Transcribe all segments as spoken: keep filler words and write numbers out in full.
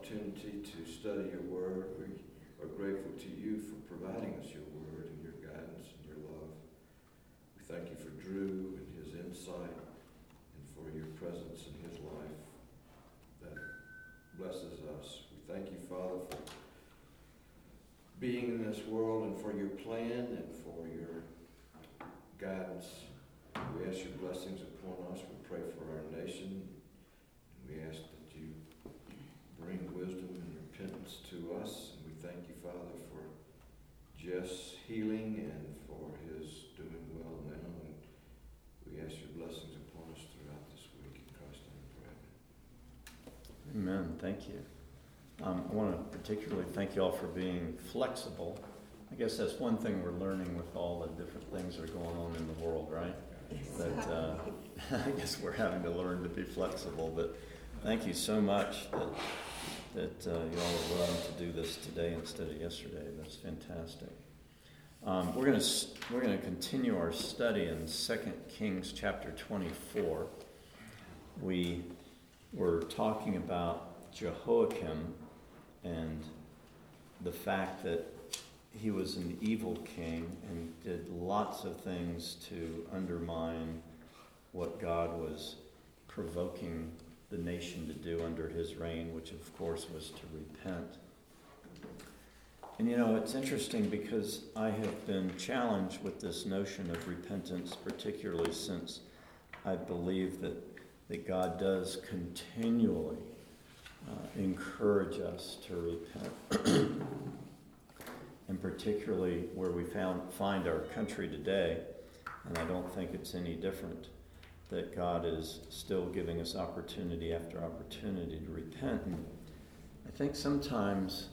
opportunity to study your word. We are grateful to you for providing us your word and your guidance and your love. We thank you for Drew and his insight and for your presence in his life that blesses us. We thank you, Father, for being in this world and for your plan and for your guidance. We ask your blessings upon us. We pray for our nation. And we ask that you bring wisdom and repentance to us. And we thank you, Father, for Jeff's healing and for his doing well now. And we ask your blessings upon us throughout this week. In Christ's name we pray. Amen. Thank you. Um, I want to particularly thank you all for being flexible. I guess that's one thing we're learning with all the different things that are going on in the world, right? That uh, I guess we're having to learn to be flexible. But thank you so much that that uh, you all are willing to do this today instead of yesterday. That's fantastic. Um, we're going to we're going to continue our study in Second Kings chapter twenty-four. We were talking about Jehoiakim and the fact that he was an evil king and did lots of things to undermine what God was provoking the nation to do under his reign, which of course was to repent. And you know, it's interesting because I have been challenged with this notion of repentance, particularly since I believe that, that God does continually uh, encourage us to repent. And particularly where we found find our country today, and I don't think it's any different, that God is still giving us opportunity after opportunity to repent. And I think sometimes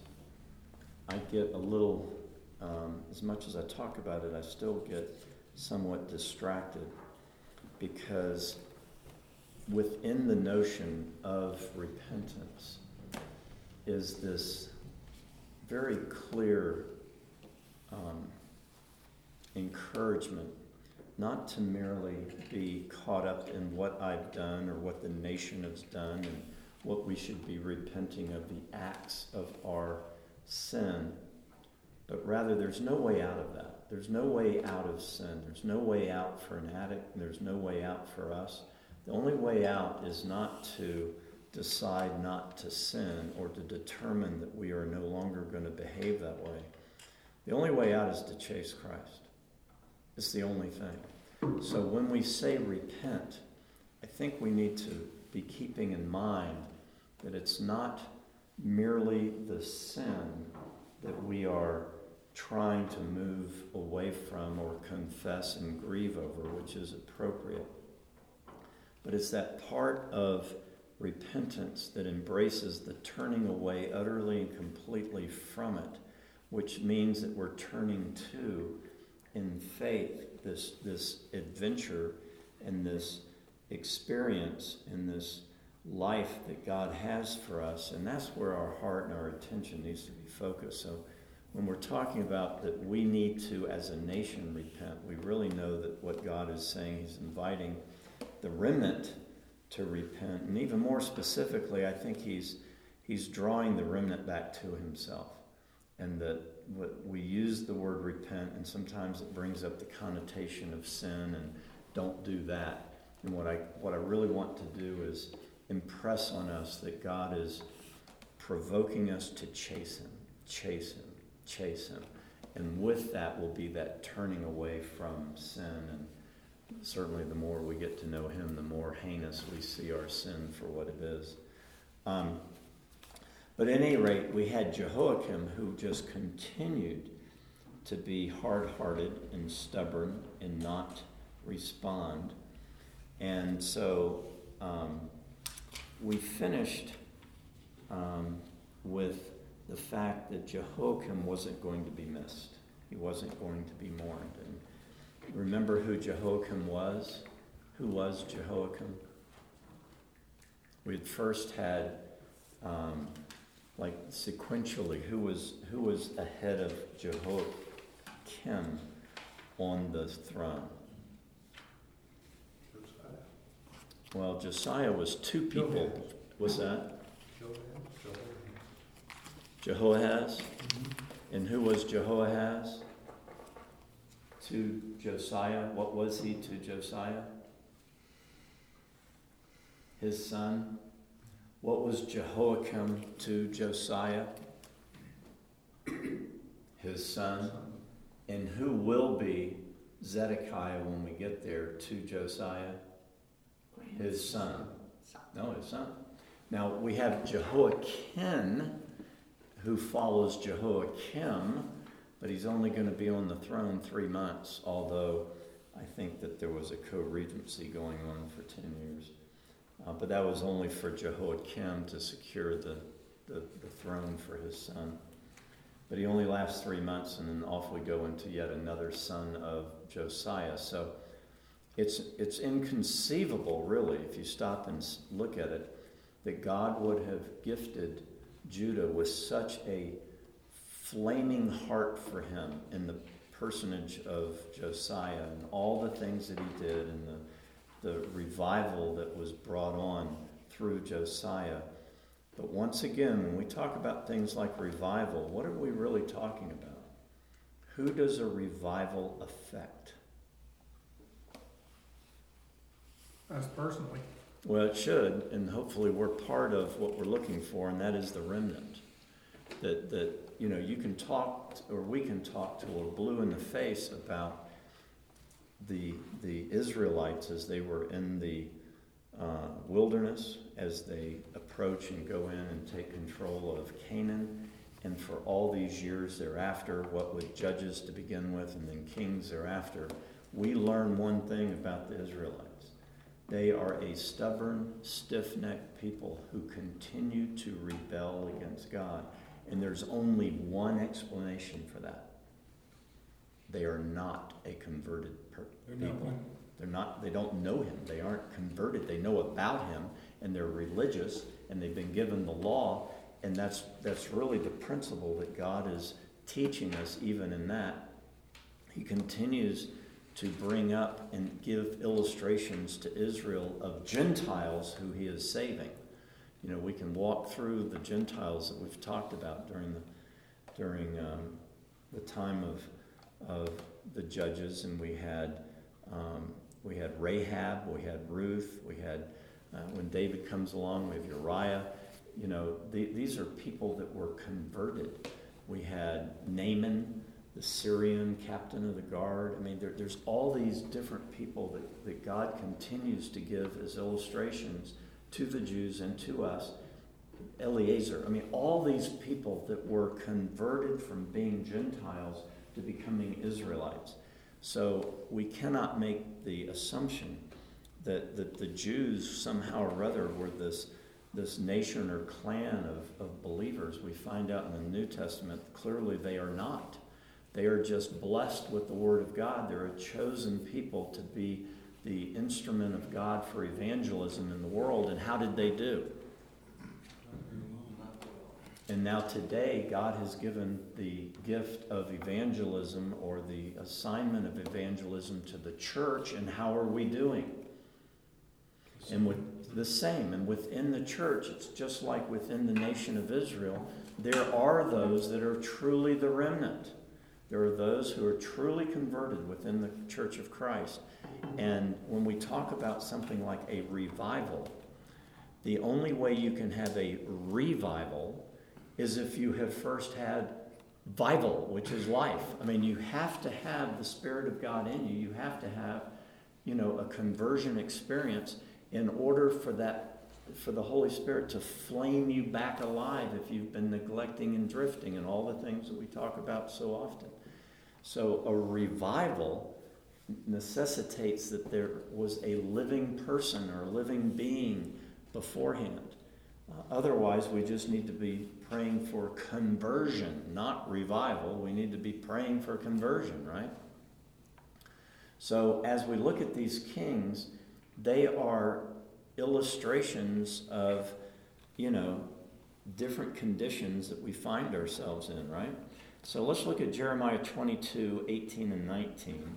I get a little, um, as much as I talk about it, I still get somewhat distracted because within the notion of repentance is this very clear Um, encouragement not to merely be caught up in what I've done or what the nation has done and what we should be repenting of the acts of our sin, but rather there's no way out of that. There's no way out of sin. There's no way out for an addict. And there's no way out for us. The only way out is not to decide not to sin or to determine that we are no longer going to behave that way. The only way out is to chase Christ. It's the only thing. So when we say repent, I think we need to be keeping in mind that it's not merely the sin that we are trying to move away from or confess and grieve over, which is appropriate. But it's that part of repentance that embraces the turning away utterly and completely from it, which means that we're turning to, in faith, this, this adventure and this experience and this life that God has for us. And that's where our heart and our attention needs to be focused. So when we're talking about that we need to, as a nation, repent, we really know that what God is saying, he's inviting the remnant to repent. And even more specifically, I think he's he's drawing the remnant back to himself. And that what we use the word repent, and sometimes it brings up the connotation of sin and don't do that. And what I what I really want to do is impress on us that God is provoking us to chase him, chase him, chase him. And with that will be that turning away from sin. And certainly the more we get to know him, the more heinous we see our sin for what it is. Um, But at any rate, we had Jehoiakim who just continued to be hard-hearted and stubborn and not respond. And so um, we finished um, with the fact that Jehoiakim wasn't going to be missed. He wasn't going to be mourned. And remember who Jehoiakim was? Who was Jehoiakim? We had first had... Um, Like sequentially, who was who was ahead of Jehoiakim on the throne? Josiah. Well, Josiah was two people. Joab. What's that? Joab. Joab. Jehoahaz. And who was Jehoahaz to Josiah? What was he to Josiah? His son. What was Jehoiakim to Josiah? His son. And who will be Zedekiah when we get there to Josiah? His son. No, his son. Now we have Jehoiakim, who follows Jehoiakim, but he's only going to be on the throne three months, although I think that there was a co-regency going on for ten years. Uh, but that was only for Jehoiakim to secure the, the, the throne for his son. But he only lasts three months, and then off we go into yet another son of Josiah. So it's it's inconceivable, really, if you stop and look at it, that God would have gifted Judah with such a flaming heart for him in the personage of Josiah and all the things that he did and the, the revival that was brought on through Josiah. But once again, when we talk about things like revival, what are we really talking about? Who does a revival affect? Us personally. Well, it should, and hopefully we're part of what we're looking for, and that is the remnant. That, that you know, you can talk, or we can talk till we're blue in the face about the the Israelites as they were in the uh, wilderness, as they approach and go in and take control of Canaan, and for all these years thereafter, what with judges to begin with and then kings thereafter, we learn one thing about the Israelites. They are a stubborn, stiff-necked people who continue to rebel against God. And there's only one explanation for that. They are not a converted per- They're people. not They're not, they don't know him. They aren't converted. They know about him, and they're religious, and they've been given the law, and that's that's really the principle that God is teaching us even in that. He continues to bring up and give illustrations to Israel of Gentiles who he is saving. You know, we can walk through the Gentiles that we've talked about during the during um, the time of of the judges, and we had um, we had Rahab, we had Ruth, we had uh, when David comes along, we have Uriah. You know, the, these are people that were converted. We had Naaman, the Syrian captain of the guard. I mean, there, there's all these different people that, that God continues to give as illustrations to the Jews and to us. Eliezer, I mean, all these people that were converted from being Gentiles to becoming Israelites. So we cannot make the assumption that, that the Jews somehow or other were this, this nation or clan of, of believers. We find out in the New Testament, clearly they are not. They are just blessed with the Word of God. They're a chosen people to be the instrument of God for evangelism in the world. And how did they do? And now today, God has given the gift of evangelism or the assignment of evangelism to the church. And how are we doing? And with the same. And within the church, it's just like within the nation of Israel, there are those that are truly the remnant. There are those who are truly converted within the Church of Christ. And when we talk about something like a revival, the only way you can have a revival is if you have first had vival, which is life. I mean, you have to have the Spirit of God in you. You have to have, you know, a conversion experience in order for that, for the Holy Spirit to flame you back alive if you've been neglecting and drifting and all the things that we talk about so often. So a revival necessitates that there was a living person or a living being beforehand. Uh, otherwise, we just need to be praying for conversion, not revival. We need to be praying for conversion, right? So as we look at these kings, they are illustrations of, you know, different conditions that we find ourselves in, right? So let's look at Jeremiah twenty-two, eighteen and nineteen.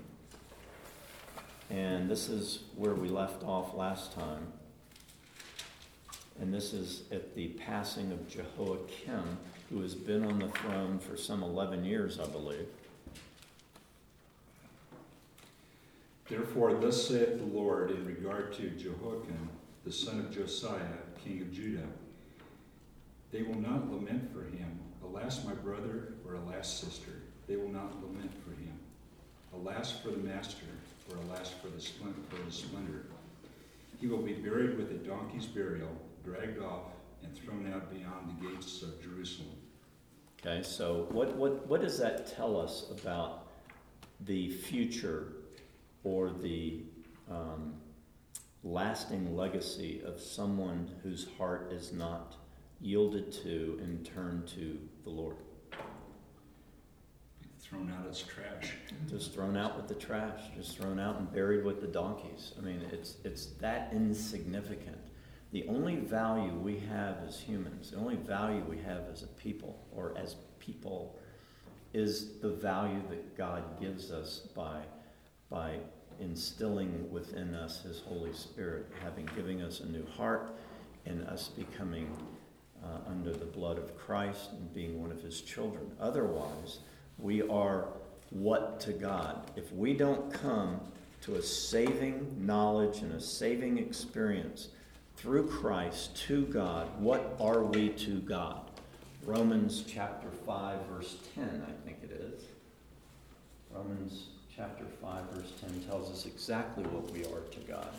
And this is where we left off last time. And this is at the passing of Jehoiakim. who has been on the throne for some eleven years, I believe. Therefore, thus saith the Lord in regard to Jehoiakim, the son of Josiah, king of Judah. They will not lament for him, alas, my brother, or alas, sister. They will not lament for him. Alas for the master, or alas for the splendor. For the splendor. He will be buried with a donkey's burial, dragged off, and thrown out beyond the gates of Jerusalem. Okay, so what, what, what does that tell us about the future or the um, lasting legacy of someone whose heart is not yielded to and turned to the Lord? Thrown out as trash. Just thrown out with the trash, just thrown out and buried with the donkeys. I mean, it's it's that insignificant. The only value we have as humans, the only value we have as a people, or as people, is the value that God gives us by by instilling within us His Holy Spirit, having given us a new heart, and us becoming uh, under the blood of Christ and being one of His children. Otherwise, we are what to God? If we don't come to a saving knowledge and a saving experience through Christ to God, what are we to God? Romans chapter five, verse ten, I think it is. Romans chapter five, verse ten tells us exactly what we are to God.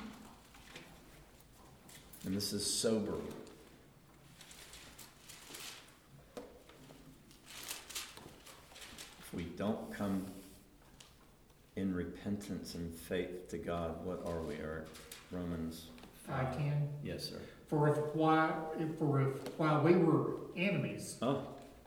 And this is sobering. We don't come in repentance and faith to God, what are we, Eric? Romans Five ten. Yes, sir. For if while for if while we were enemies. Oh,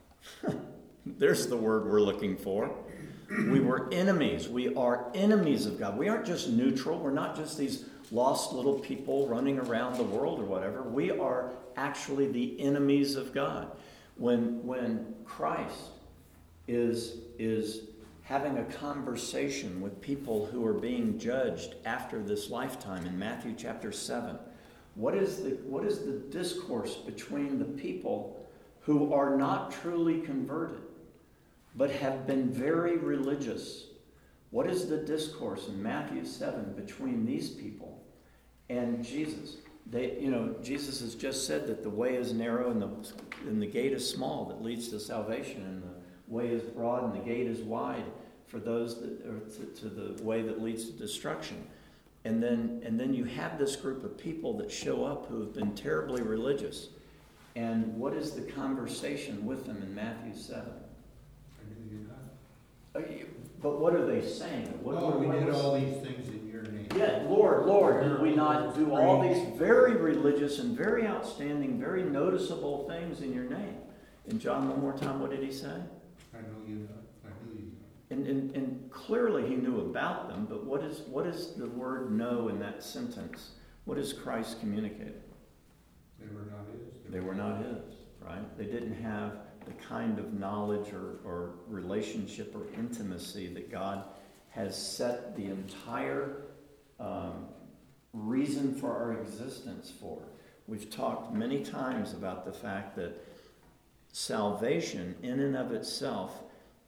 there's the word we're looking for. We were enemies. We are enemies of God. We aren't just neutral. We're not just these lost little people running around the world or whatever. We are actually the enemies of God. When when Christ is is having a conversation with people who are being judged after this lifetime in Matthew chapter seven. What is the what is the discourse between the people who are not truly converted, but have been very religious? What is the discourse in Matthew seven between these people and Jesus? They, you know, Jesus has just said that the way is narrow and the and the gate is small that leads to salvation, and the way is broad and the gate is wide for those that are to, to the way that leads to destruction. And then and then you have this group of people that show up who have been terribly religious. And what is the conversation with them in Matthew seven? I knew you not. Uh, you- But what are they saying? What, Oh, what- we what did was- all these things in your name. Yeah, Lord, Lord, did we not do all these very religious and very outstanding, very noticeable things in your name? And John, one more time, what did he say? I know you not. I knew you not. And, and, and clearly he knew about them, but what is what is the word know in that sentence? What is Christ communicating? They were not his. They were not his, right? They didn't have the kind of knowledge or, or relationship or intimacy that God has set the entire um, reason for our existence for. We've talked many times about the fact that salvation in and of itself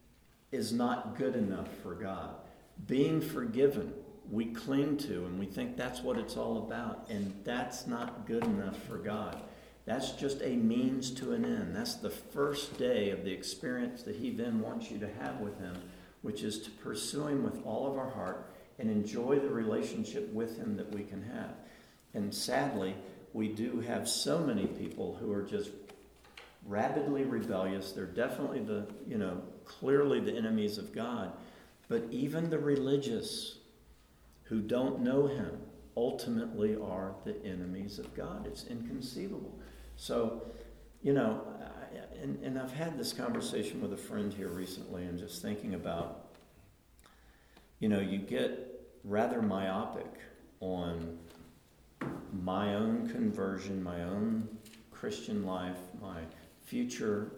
is not good enough for God. Being forgiven, we cling to and we think that's what it's all about, and that's not good enough for God. That's just a means to an end. That's the first day of the experience that he then wants you to have with him, which is to pursue him with all of our heart and enjoy the relationship with him that we can have. And sadly, we do have so many people who are just rabidly rebellious. They're definitely the, you know, clearly the enemies of God. But even the religious who don't know him ultimately are the enemies of God. It's inconceivable. So, you know, I, and, and I've had this conversation with a friend here recently, and just thinking about, you know, you get rather myopic on my own conversion, my own Christian life, my future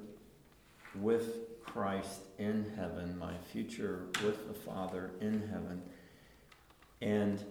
with Christ in heaven, my future with the Father in heaven. And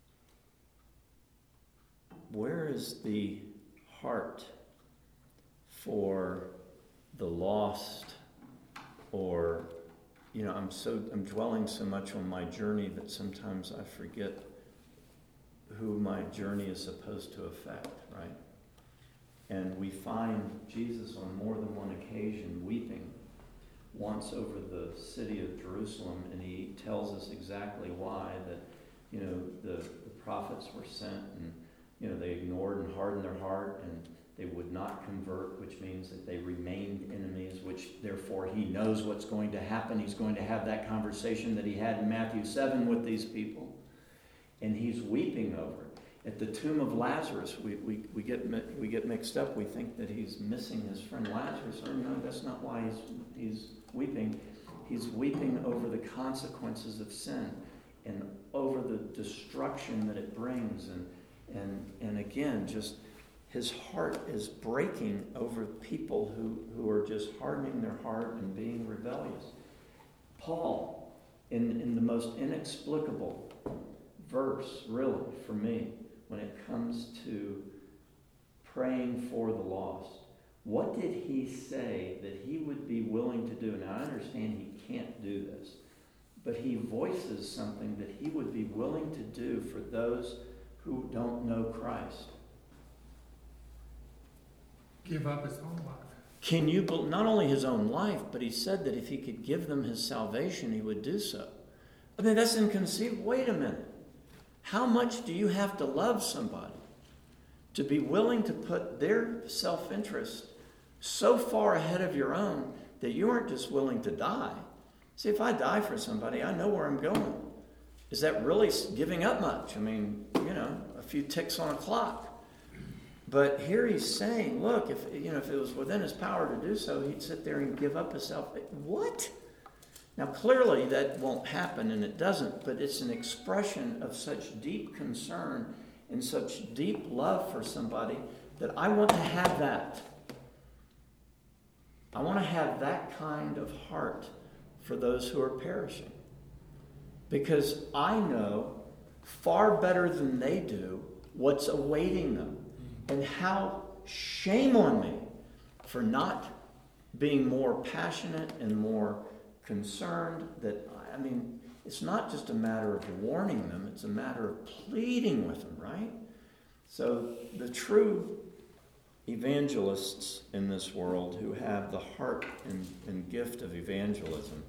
where is the heart for the lost, or, you know, I'm so I'm dwelling so much on my journey that sometimes I forget who my journey is supposed to affect, right? And we find Jesus on more than one occasion weeping, once over the city of Jerusalem, and he tells us exactly why, that, you know, the, the prophets were sent, and, you know, they ignored and hardened their heart, and they would not convert, which means that they remained enemies, which therefore he knows what's going to happen. He's going to have that conversation that he had in Matthew seven with these people, and he's weeping over it. At the tomb of Lazarus, we, we, we get we get mixed up. We think that he's missing his friend Lazarus. Oh no, that's not why he's he's weeping. He's weeping over the consequences of sin and over the destruction that it brings. And and and again, just his heart is breaking over people who, who are just hardening their heart and being rebellious. Paul, in, in the most inexplicable verse, really, for me, when it comes to praying for the lost, what did he say that he would be willing to do? Now, I understand he can't do this, but he voices something that he would be willing to do for those who don't know Christ. Give up his own life. Can you, bel- not only his own life, but he said that if he could give them his salvation, he would do so. I mean, that's inconceivable. Wait a minute. How much do you have to love somebody to be willing to put their self-interest so far ahead of your own that you aren't just willing to die? See, if I die for somebody, I know where I'm going. Is that really giving up much? I mean, you know, a few ticks on a clock. But here he's saying, look, if you know, if it was within his power to do so, he'd sit there and give up his self. What? Now, clearly that won't happen, and it doesn't, but it's an expression of such deep concern and such deep love for somebody that I want to have that. I want to have that kind of heart for those who are perishing. Because I know far better than they do what's awaiting them. And how shame on me for not being more passionate and more concerned that, I mean, it's not just a matter of warning them, it's a matter of pleading with them, right? So the true evangelists in this world who have the heart and, and gift of evangelism,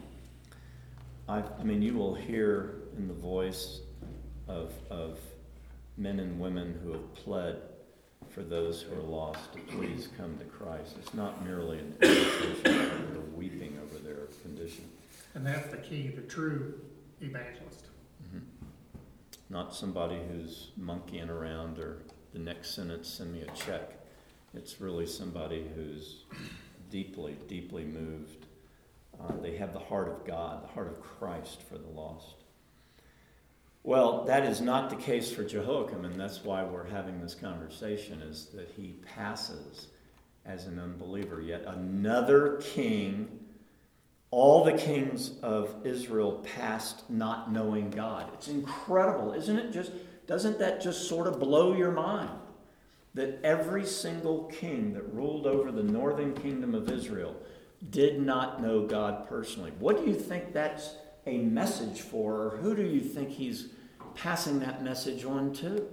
I, I mean, you will hear in the voice of, of men and women who have pled for those who are lost to please come to Christ. It's not merely an invitation or weeping over their condition. And that's the key, the true evangelist. Mm-hmm. Not somebody who's monkeying around or the next sentence, send me a check. It's really somebody who's deeply, deeply moved. Uh, they have the heart of God, the heart of Christ for the lost. Well, that is not the case for Jehoiakim, and that's why we're having this conversation, is that he passes as an unbeliever. Yet another king, all the kings of Israel passed not knowing God. It's incredible, isn't it? Just doesn't that just sort of blow your mind? That every single king that ruled over the northern kingdom of Israel did not know God personally. What do you think that's a message for, or who do you think he's passing that message on to?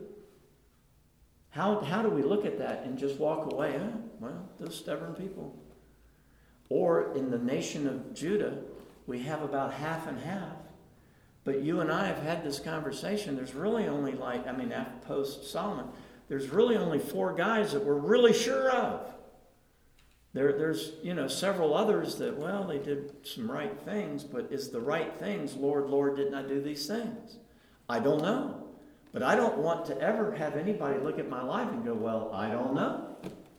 How how do we look at that and just walk away? Oh, well, those stubborn people. Or in the nation of Judah, we have about half and half. But you and I have had this conversation. There's really only like, I mean, after post Solomon, there's really only four guys that we're really sure of. There, there's, you know, several others that, well, they did some right things, but is the right things, Lord, Lord, didn't I do these things? I don't know. But I don't want to ever have anybody look at my life and go, well, I don't know.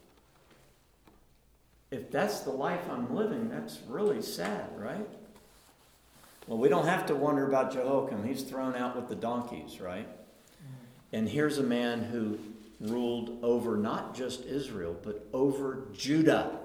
If that's the life I'm living, that's really sad, right? Well, we don't have to wonder about Jehoiakim. He's thrown out with the donkeys, right? And here's a man who ruled over not just Israel, but over Judah.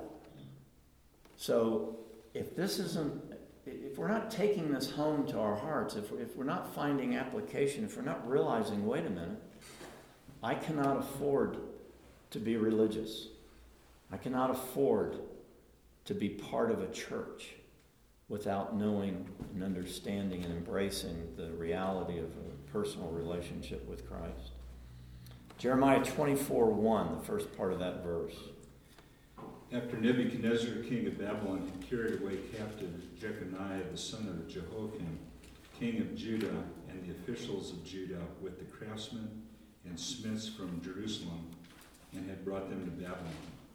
So if this isn't, if we're not taking this home to our hearts, if we're, if we're not finding application, if we're not realizing, wait a minute, I cannot afford to be religious. I cannot afford to be part of a church without knowing and understanding and embracing the reality of a personal relationship with Christ. Jeremiah twenty-four one, the first part of that verse. After Nebuchadnezzar, king of Babylon, had carried away captive Jeconiah, the son of Jehoiakim, king of Judah, and the officials of Judah, with the craftsmen and smiths from Jerusalem, and had brought them to Babylon.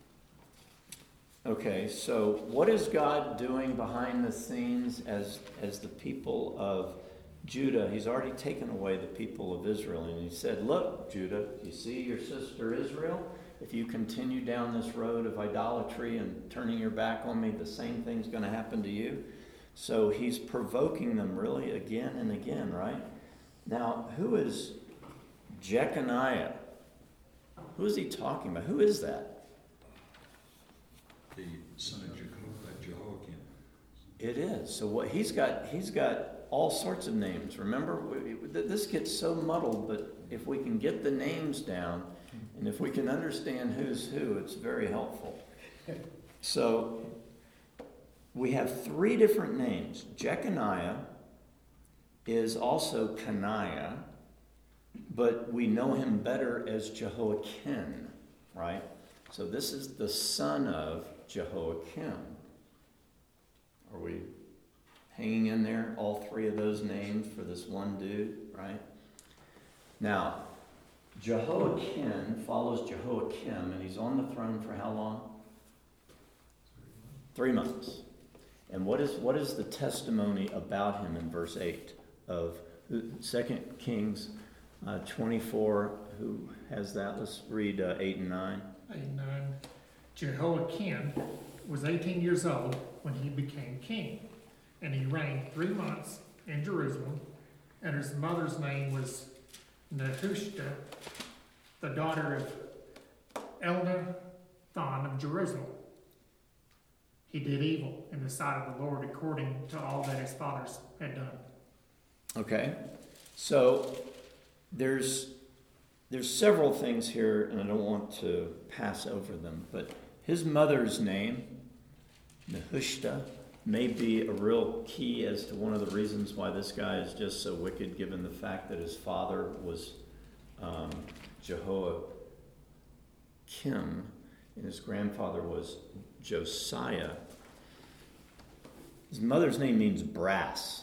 Okay, so what is God doing behind the scenes as, as the people of Judah? He's already taken away the people of Israel, and he said, look, Judah, you see your sister Israel? If you continue down this road of idolatry and turning your back on me, the same thing's going to happen to you. So he's provoking them really again and again, right? Now, who is Jeconiah? Who is he talking about? Who is that? The son of Jeho- Jehoiakim. It is. So what he's got, he's got all sorts of names. Remember, we, this gets so muddled, but if we can get the names down, and if we can understand who's who, it's very helpful. So we have three different names. Jeconiah is also Caniah, but we know him better as Jehoiakim, right? So this is the son of Jehoiakim. Are we hanging in there? All three of those names for this one dude, right? Now, Jehoiakim follows Jehoiakim, and he's on the throne for how long? Three months. And what is what is the testimony about him in verse eight of Second Kings uh, twenty-four? Who has that? Let's read uh, eight and nine. Eight and nine. Jehoiakim was eighteen years old when he became king, and he reigned three months in Jerusalem, and his mother's name was Nehushta, the daughter of Elnathan of Jerusalem. He did evil in the sight of the Lord according to all that his fathers had done. Okay, so there's there's several things here, and I don't want to pass over them, but his mother's name, Nehushta, may be a real key as to one of the reasons why this guy is just so wicked, given the fact that his father was um, Jehoiakim and his grandfather was Josiah. His mother's name means brass.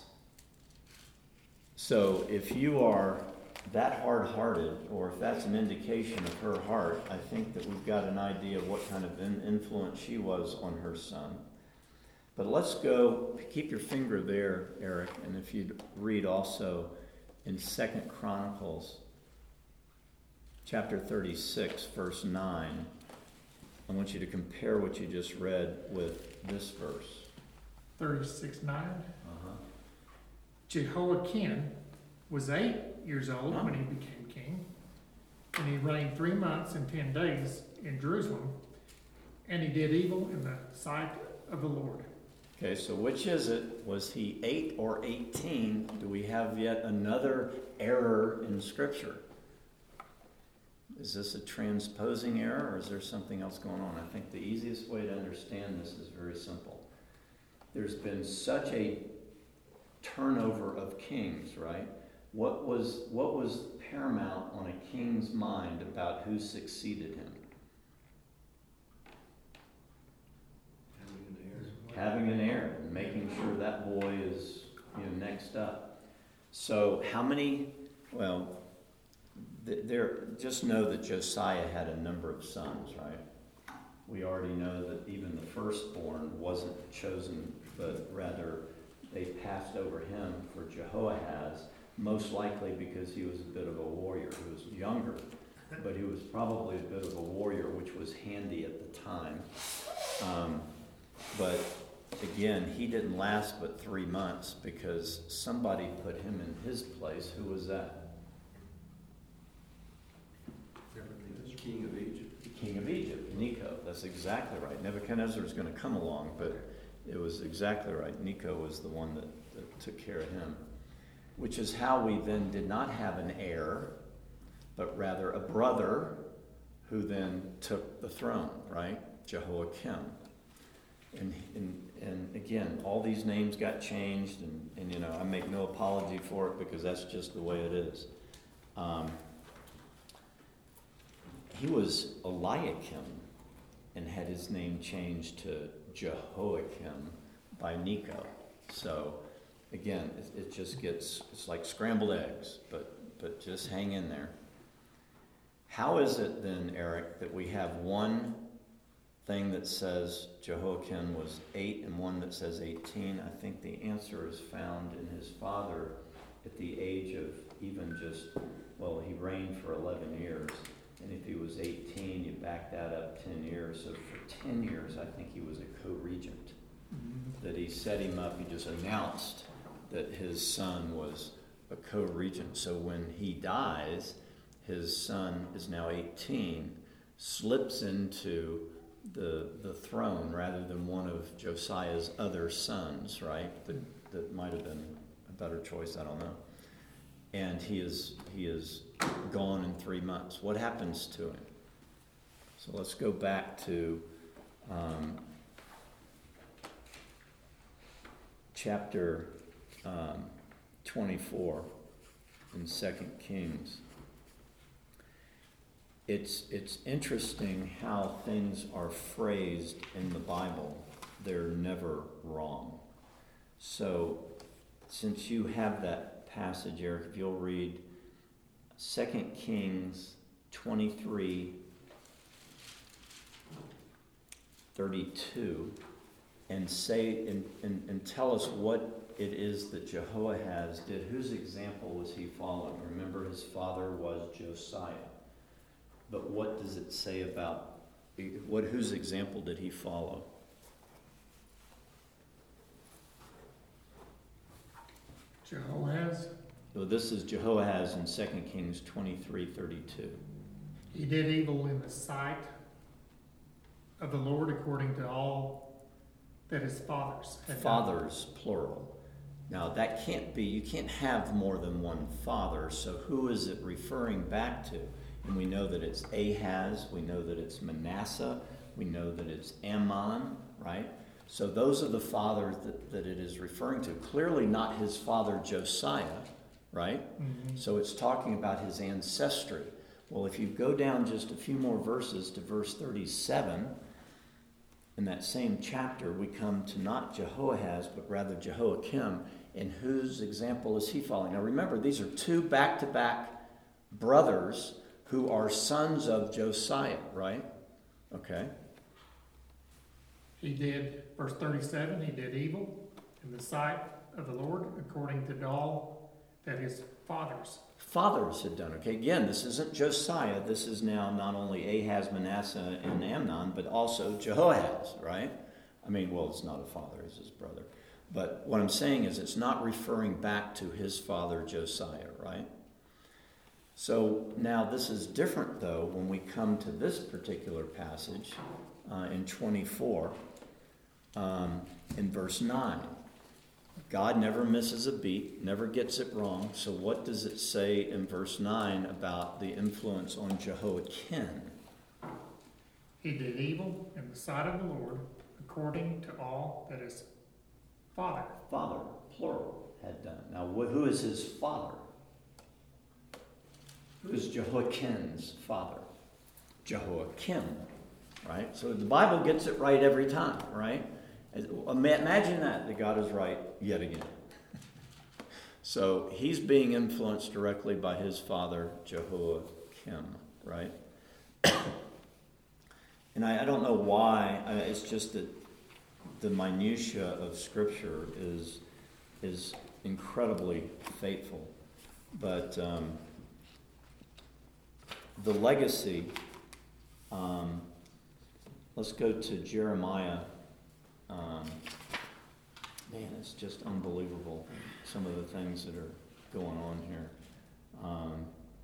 So if you are that hard-hearted, or if that's an indication of her heart, I think that we've got an idea of what kind of influence she was on her son. But let's go, keep your finger there, Eric, and if you'd read also in Second Chronicles, chapter thirty-six, verse nine. I want you to compare what you just read with this verse. thirty-six nine. Uh-huh. Jehoiakim was eight years old Oh. when he became king, and he reigned three months and ten days in Jerusalem, and he did evil in the sight of the Lord. Okay, so which is it? Was he eight or eighteen? Do we have yet another error in Scripture? Is this a transposing error, or is there something else going on? I think the easiest way to understand this is very simple. There's been such a turnover of kings, right? What was what was paramount on a king's mind about who succeeded him? Having an heir, and making sure that boy is, you know, next up. So how many, well, th- there, just know that Josiah had a number of sons, right? We already know that even the firstborn wasn't chosen, but rather they passed over him for Jehoahaz, most likely because he was a bit of a warrior. He was younger, but he was probably a bit of a warrior, which was handy at the time. Um, but again, he didn't last but three months because somebody put him in his place. Who was that? King of Egypt. The king of Egypt, Necho. That's exactly right. Nebuchadnezzar was going to come along, but it was exactly right. Necho was the one that, that took care of him, which is how we then did not have an heir, but rather a brother who then took the throne, right? Jehoiakim. And, and, and again, all these names got changed, and, and you know, I make no apology for it because that's just the way it is. Um, he was Eliakim and had his name changed to Jehoiakim by Necho. So, again, it, it just gets, it's like scrambled eggs, but, but just hang in there. How is it then, Eric, that we have one thing that says Jehoiakim was eight and one that says eighteen? I think the answer is found in his father at the age of even just, well, he reigned for eleven years. And if he was eighteen, you back that up ten years. So for ten years, I think he was a co-regent. Mm-hmm. That he set him up, he just announced that his son was a co-regent. So when he dies, his son is now eighteen, slips into the the throne rather than one of Josiah's other sons, right? That that might have been a better choice, I don't know. And he is he is gone in three months. What happens to him? So let's go back to um, chapter um, twenty-four in Second Kings. It's it's interesting how things are phrased in the Bible. They're never wrong. So, since you have that passage, Eric, if you'll read Second Kings twenty-three, thirty-two, and say and, and, and tell us what it is that Jehoahaz did. Whose example was he following? Remember, his father was Josiah. But what does it say about, what? Whose example did he follow? Jehoahaz, So this is Jehoahaz in Second Kings twenty-three thirty-two. he did evil in the sight of the Lord according to all that his fathers had done. Fathers, plural. Now that can't be, you can't have more than one father, so who is it referring back to? And we know that it's Ahaz, we know that it's Manasseh, we know that it's Ammon, right? So those are the fathers that, that it is referring to. Clearly not his father Josiah, right? Mm-hmm. So it's talking about his ancestry. Well, if you go down just a few more verses to verse thirty-seven, in that same chapter, we come to not Jehoahaz, but rather Jehoiakim, and whose example is he following? Now remember, these are two back-to-back brothers who are sons of Josiah, right? Okay. He did, verse thirty-seven, he did evil in the sight of the Lord according to all that his fathers. Fathers had done. Okay, again, this isn't Josiah. This is now not only Ahaz, Manasseh, and Amnon, but also Jehoahaz, right? I mean, well, it's not a father, it's his brother. But what I'm saying is it's not referring back to his father Josiah, right? So now this is different, though, when we come to this particular passage uh, in twenty-four, um, in verse nine. God never misses a beat, never gets it wrong. So what does it say in verse nine about the influence on Jehoiakim? He did evil in the sight of the Lord according to all that his father. Father, plural, had done. Now, wh- who is his father? Who is Jehoiakim's father? Jehoiakim, right? So the Bible gets it right every time, right? Imagine that, that God is right yet again. So he's being influenced directly by his father, Jehoiakim, right? And I, I don't know why, I, it's just that the minutia of Scripture is, is incredibly faithful. But um, the legacy, um, let's go to Jeremiah. Um, man, it's just unbelievable, some of the things that are going on here. Um,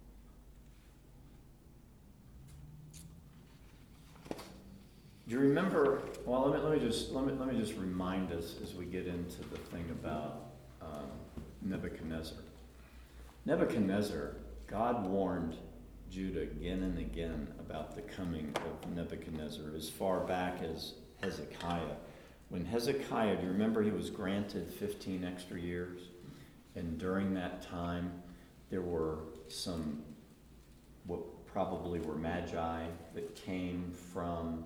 do you remember? Well, let me, let me just let me let me just remind us as we get into the thing about um, Nebuchadnezzar. Nebuchadnezzar, God warned Judah again and again about the coming of Nebuchadnezzar, as far back as Hezekiah. When Hezekiah, do you remember he was granted fifteen extra years? And during that time, there were some, what probably were magi that came from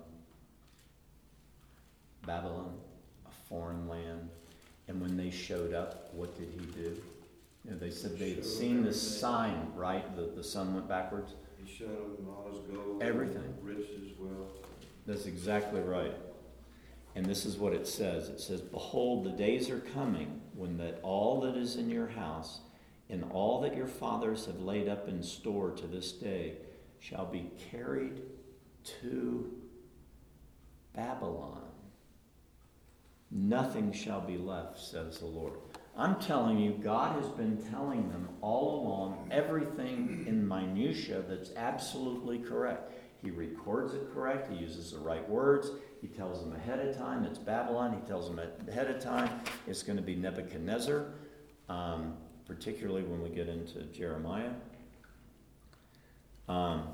Babylon, a foreign land. And when they showed up, what did he do? You know, they said they'd Showed seen this everything. sign, right? The, the sun went backwards. He showed them all his gold. Everything. Riches, wealth. That's exactly right. And this is what it says. It says, behold, the days are coming when that all that is in your house and all that your fathers have laid up in store to this day shall be carried to Babylon. Nothing shall be left, says the Lord. I'm telling you, God has been telling them all along everything in minutia that's absolutely correct. He records it correct. He uses the right words. He tells them ahead of time it's Babylon. He tells them ahead of time it's going to be Nebuchadnezzar, um, particularly when we get into Jeremiah. Um,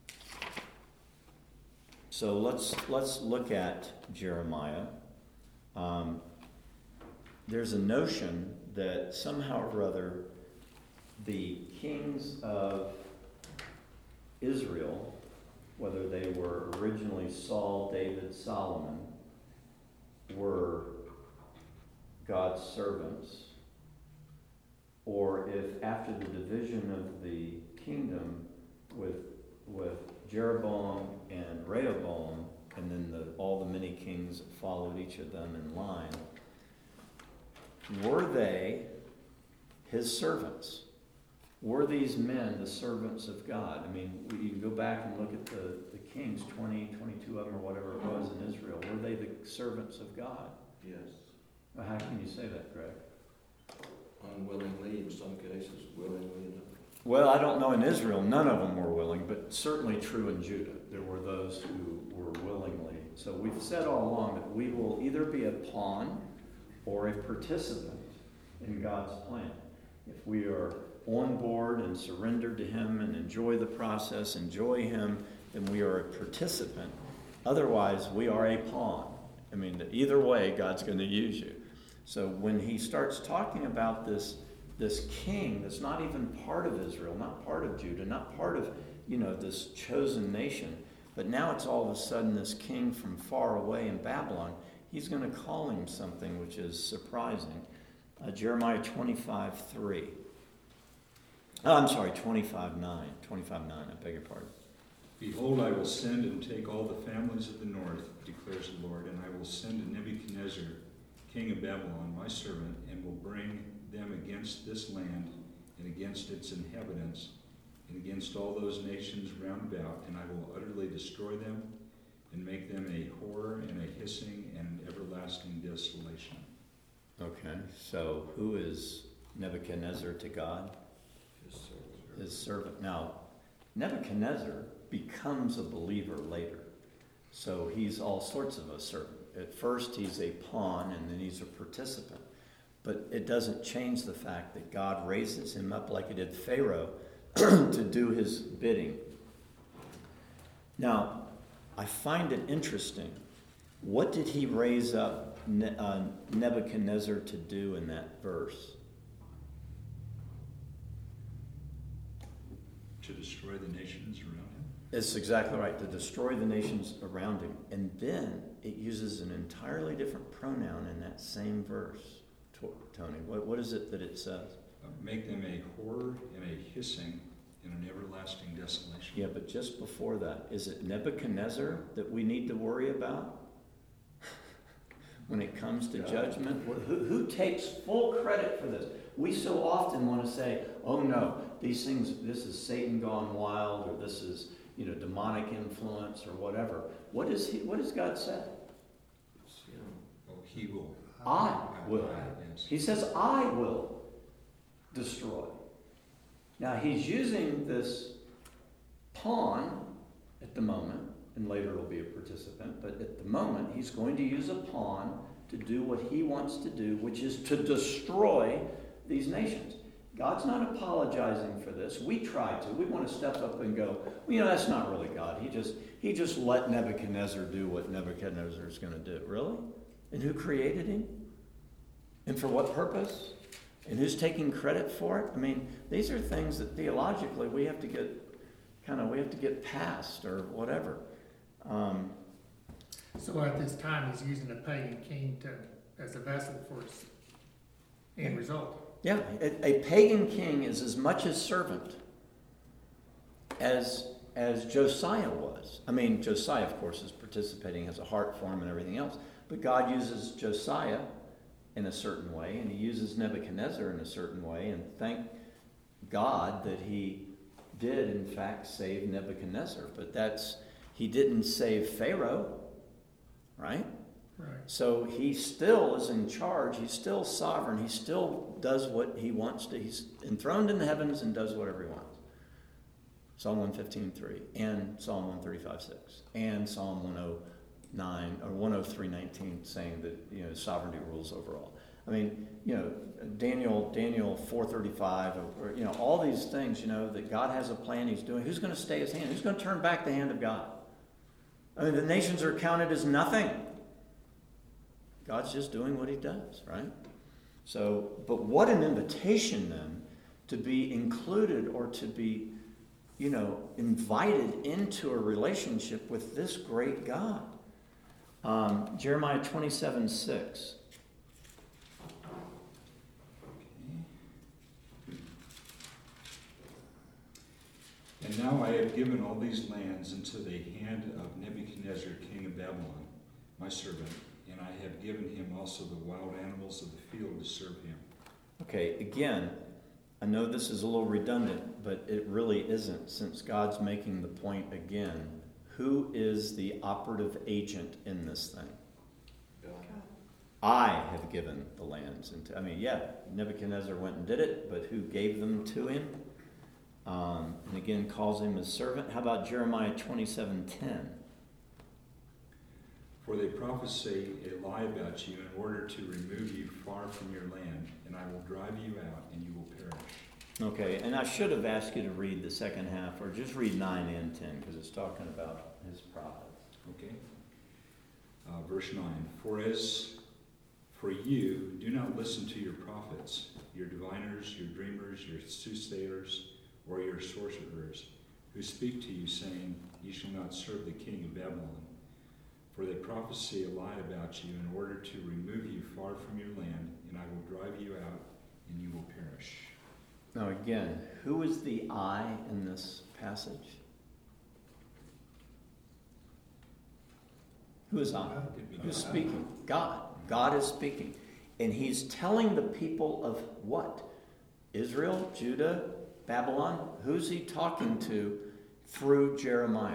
so let's let's look at Jeremiah. Um, there's a notion that somehow or other the kings of Israel, whether they were originally Saul, David, Solomon, were God's servants, or if after the division of the kingdom with with Jeroboam and Rehoboam, and then the, all the many kings that followed each of them in line, were they his servants? Were these men the servants of God? I mean, you can go back and look at the, the kings, twenty, twenty-two of them or whatever it was in Israel. Were they the servants of God? Yes. Well, how can you say that, Greg? Unwillingly, in some cases, willingly enough. Well, I don't know in Israel, none of them were willing, but certainly true in Judah. There were those who were willingly. So we've said all along that we will either be a pawn or a participant in God's plan. If we are on board and surrendered to Him and enjoy the process, enjoy Him, then we are a participant. Otherwise, we are a pawn. I mean, either way, God's going to use you. So when He starts talking about this this king that's not even part of Israel, not part of Judah, not part of, you know, this chosen nation, but now it's all of a sudden this king from far away in Babylon, He's going to call him something which is surprising. Uh, Jeremiah twenty-five three. Oh, I'm sorry, twenty-five nine. twenty-five nine, I beg your pardon. Behold, I will send and take all the families of the north, declares the Lord, and I will send Nebuchadnezzar, king of Babylon, my servant, and will bring them against this land and against its inhabitants and against all those nations round about, and I will utterly destroy them and make them a horror and a hissing and an everlasting desolation. Okay, so who is Nebuchadnezzar to God? His servant. His servant. Now, Nebuchadnezzar becomes a believer later. So he's all sorts of a servant. At first he's a pawn and then he's a participant. But it doesn't change the fact that God raises him up like he did Pharaoh to do his bidding. Now, I find it interesting. What did he raise up Ne- uh, Nebuchadnezzar to do in that verse? To destroy the nations around him. It's exactly right, to destroy the nations around him. And then it uses an entirely different pronoun in that same verse. Tony, what, what is it that it says? Uh, make them a horror and a hissing and an everlasting desolation. Yeah, but just before that, is it Nebuchadnezzar that we need to worry about when it comes to judgment? Who, who takes full credit for this? We so often want to say, oh no, these things, this is Satan gone wild, or this is, you know, demonic influence or whatever. What is he, what does God say? It's him. Oh, he will. I will. Yes. He says, I will destroy. Now, he's using this pawn at the moment, and later it'll be a participant, but at the moment, he's going to use a pawn to do what he wants to do, which is to destroy these nations. God's not apologizing for this. We try to. We want to step up and go, well, you know, that's not really God. He just he just let Nebuchadnezzar do what Nebuchadnezzar is going to do. Really? And who created him? And for what purpose? And who's taking credit for it? I mean, these are things that theologically we have to get kind of we have to get past or whatever. Um, So at this time, he's using a pagan king to, as a vessel for his end result. Yeah, a, a pagan king is as much his servant as as Josiah was. I mean, Josiah, of course, is participating, has a heart for him and everything else. But God uses Josiah in a certain way, and he uses Nebuchadnezzar in a certain way, and thank God that he did, in fact, save Nebuchadnezzar. But that's, he didn't save Pharaoh, right? Right. So he still is in charge. He's still sovereign. He still does what he wants to. He's enthroned in the heavens and does whatever he wants. Psalm one fifteen three and Psalm one thirty-five six and Psalm one oh nine or one oh three nineteen saying that, you know, sovereignty rules over all. I mean, you know, Daniel Daniel four thirty-five or, or you know, all these things, you know, that God has a plan he's doing. Who's going to stay his hand? Who's going to turn back the hand of God? I mean, the nations are counted as nothing. God's just doing what he does, right? So, but what an invitation then to be included or to be, you know, invited into a relationship with this great God. Um, Jeremiah twenty-seven six. And now I have given all these lands into the hand of Nebuchadnezzar, king of Babylon, my servant, and I have given him also the wild animals of the field to serve him. Okay, again, I know this is a little redundant, but it really isn't, since God's making the point again. Who is the operative agent in this thing? God. I have given the lands. Into, I mean, yeah, Nebuchadnezzar went and did it, but who gave them to him? Um, and again, calls him his servant. How about Jeremiah twenty-seven ten? For they prophesy a lie about you in order to remove you far from your land, and I will drive you out, and you will perish. Okay, and I should have asked you to read the second half, or just read nine and ten, because it's talking about his prophets. Okay. Uh, verse nine. For as for you, do not listen to your prophets, your diviners, your dreamers, your soothsayers, or your sorcerers, who speak to you, saying, "You shall not serve the king of Babylon." For they prophesy a lie about you in order to remove you far from your land, and I will drive you out, and you will perish. Now again, who is the I in this passage? Who is I? Who's speaking? God. God is speaking. And he's telling the people of what? Israel, Judah, Babylon? Who's he talking to through Jeremiah?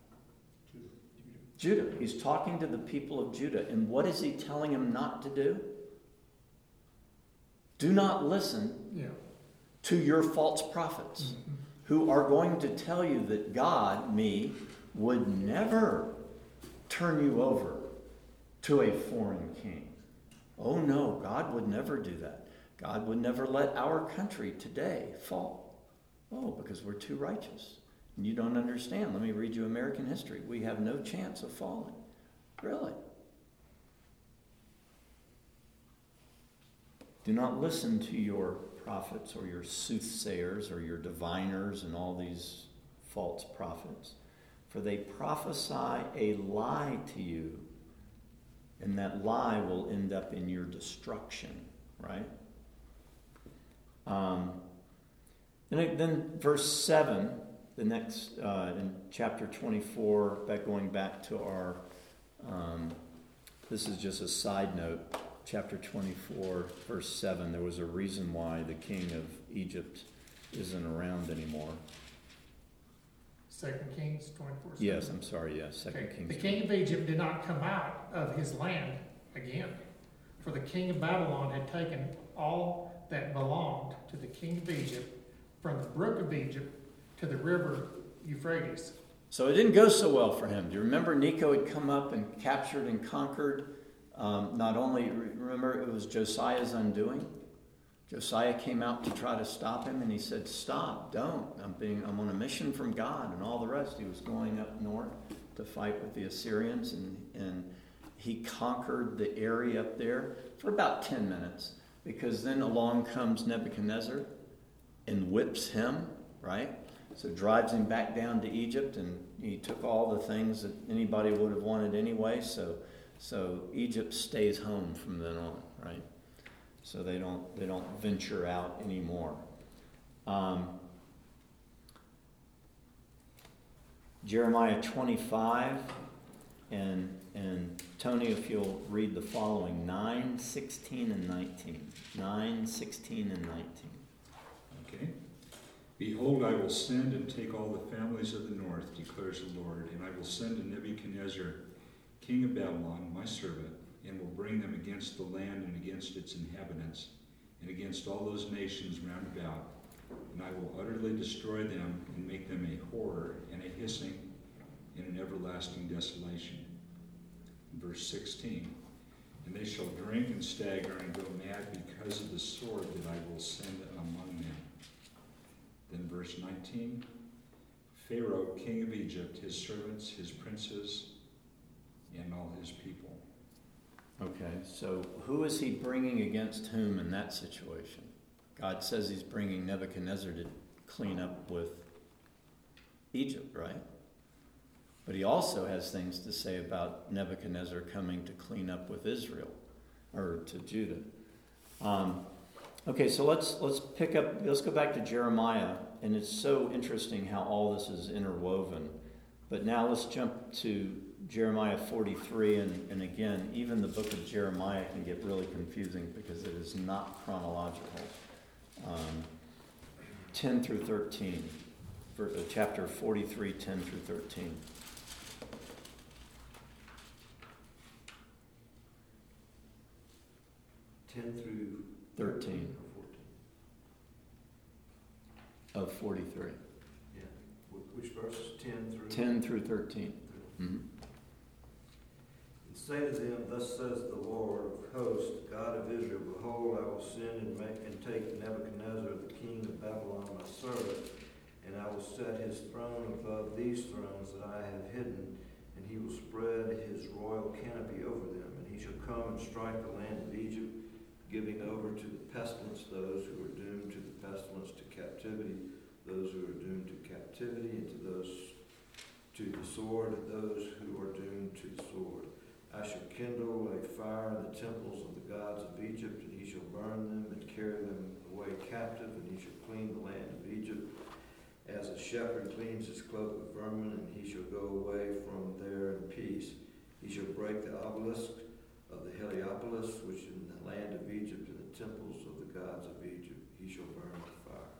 Judah. He's talking to the people of Judah. And what is he telling them not to do? Do not listen Yeah. to your false prophets, Mm-hmm. who are going to tell you that God, me, would never turn you over to a foreign king. Oh no, God would never do that. God would never let our country today fall. Oh, because we're too righteous. And you don't understand. Let me read you American history. We have no chance of falling. Really? Do not listen to your prophets or your soothsayers or your diviners and all these false prophets, for they prophesy a lie to you, and that lie will end up in your destruction, right? Um, and then verse seven, the next, uh, in chapter twenty-four, back going back to our, um, this is just a side note, chapter twenty-four, verse seven, there was a reason why the king of Egypt isn't around anymore. Second Kings twenty-four. Yes, I'm sorry, yes, Second Okay. Kings. The king of Egypt did not come out of his land again, for the king of Babylon had taken all that belonged to the king of Egypt from the brook of Egypt to the river Euphrates. So it didn't go so well for him. Do you remember Necho had come up and captured and conquered? Um, not only, remember, it was Josiah's undoing. Josiah came out to try to stop him, and he said, "Stop, don't. I'm being, I'm on a mission from God," and all the rest. He was going up north to fight with the Assyrians, and, and he conquered the area up there for about ten minutes, because then along comes Nebuchadnezzar and whips him, right? So drives him back down to Egypt, and he took all the things that anybody would have wanted anyway. So, so Egypt stays home from then on, right? So they don't they don't venture out anymore. Um, Jeremiah twenty-five, and and Tony, if you'll read the following, nine, sixteen, and nineteen. nine, sixteen, and nineteen. Okay. Behold, I will send and take all the families of the north, declares the Lord, and I will send to Nebuchadnezzar, king of Babylon, my servant, and will bring them against the land and against its inhabitants, and against all those nations round about. And I will utterly destroy them and make them a horror and a hissing and an everlasting desolation. Verse sixteen. And they shall drink and stagger and go mad because of the sword that I will send among them. Then verse nineteen. Pharaoh, king of Egypt, his servants, his princes, and all his people. Okay, so who is he bringing against whom in that situation? God says he's bringing Nebuchadnezzar to clean up with Egypt, right? But he also has things to say about Nebuchadnezzar coming to clean up with Israel, or to Judah. Um, okay, so let's let's pick up, let's go back to Jeremiah, and it's so interesting how all this is interwoven. But now let's jump to Jeremiah forty-three, and, and again, even the book of Jeremiah can get really confusing because it is not chronological. Um, ten through thirteen, for, uh, chapter forty-three, ten through thirteen. ten through thirteen or fourteen? of forty-three. Yeah. Wh- Which verses? ten through? ten through thirteen. Mm-hmm. And say to them, thus says the Lord of hosts, God of Israel, behold, I will send and make and take Nebuchadnezzar, the king of Babylon, my servant, and I will set his throne above these thrones that I have hidden, and he will spread his royal canopy over them, and he shall come and strike the land of Egypt, giving over to the pestilence those who are doomed to the pestilence, to captivity those who are doomed to captivity, and to those to the sword those who are doomed to the sword. I shall kindle a fire in the temples of the gods of Egypt, and he shall burn them and carry them away captive, and he shall clean the land of Egypt as a shepherd cleans his cloak of vermin, and he shall go away from there in peace. He shall break the obelisk of the Heliopolis, which in the land of Egypt, and the temples of the gods of Egypt, he shall burn with fire.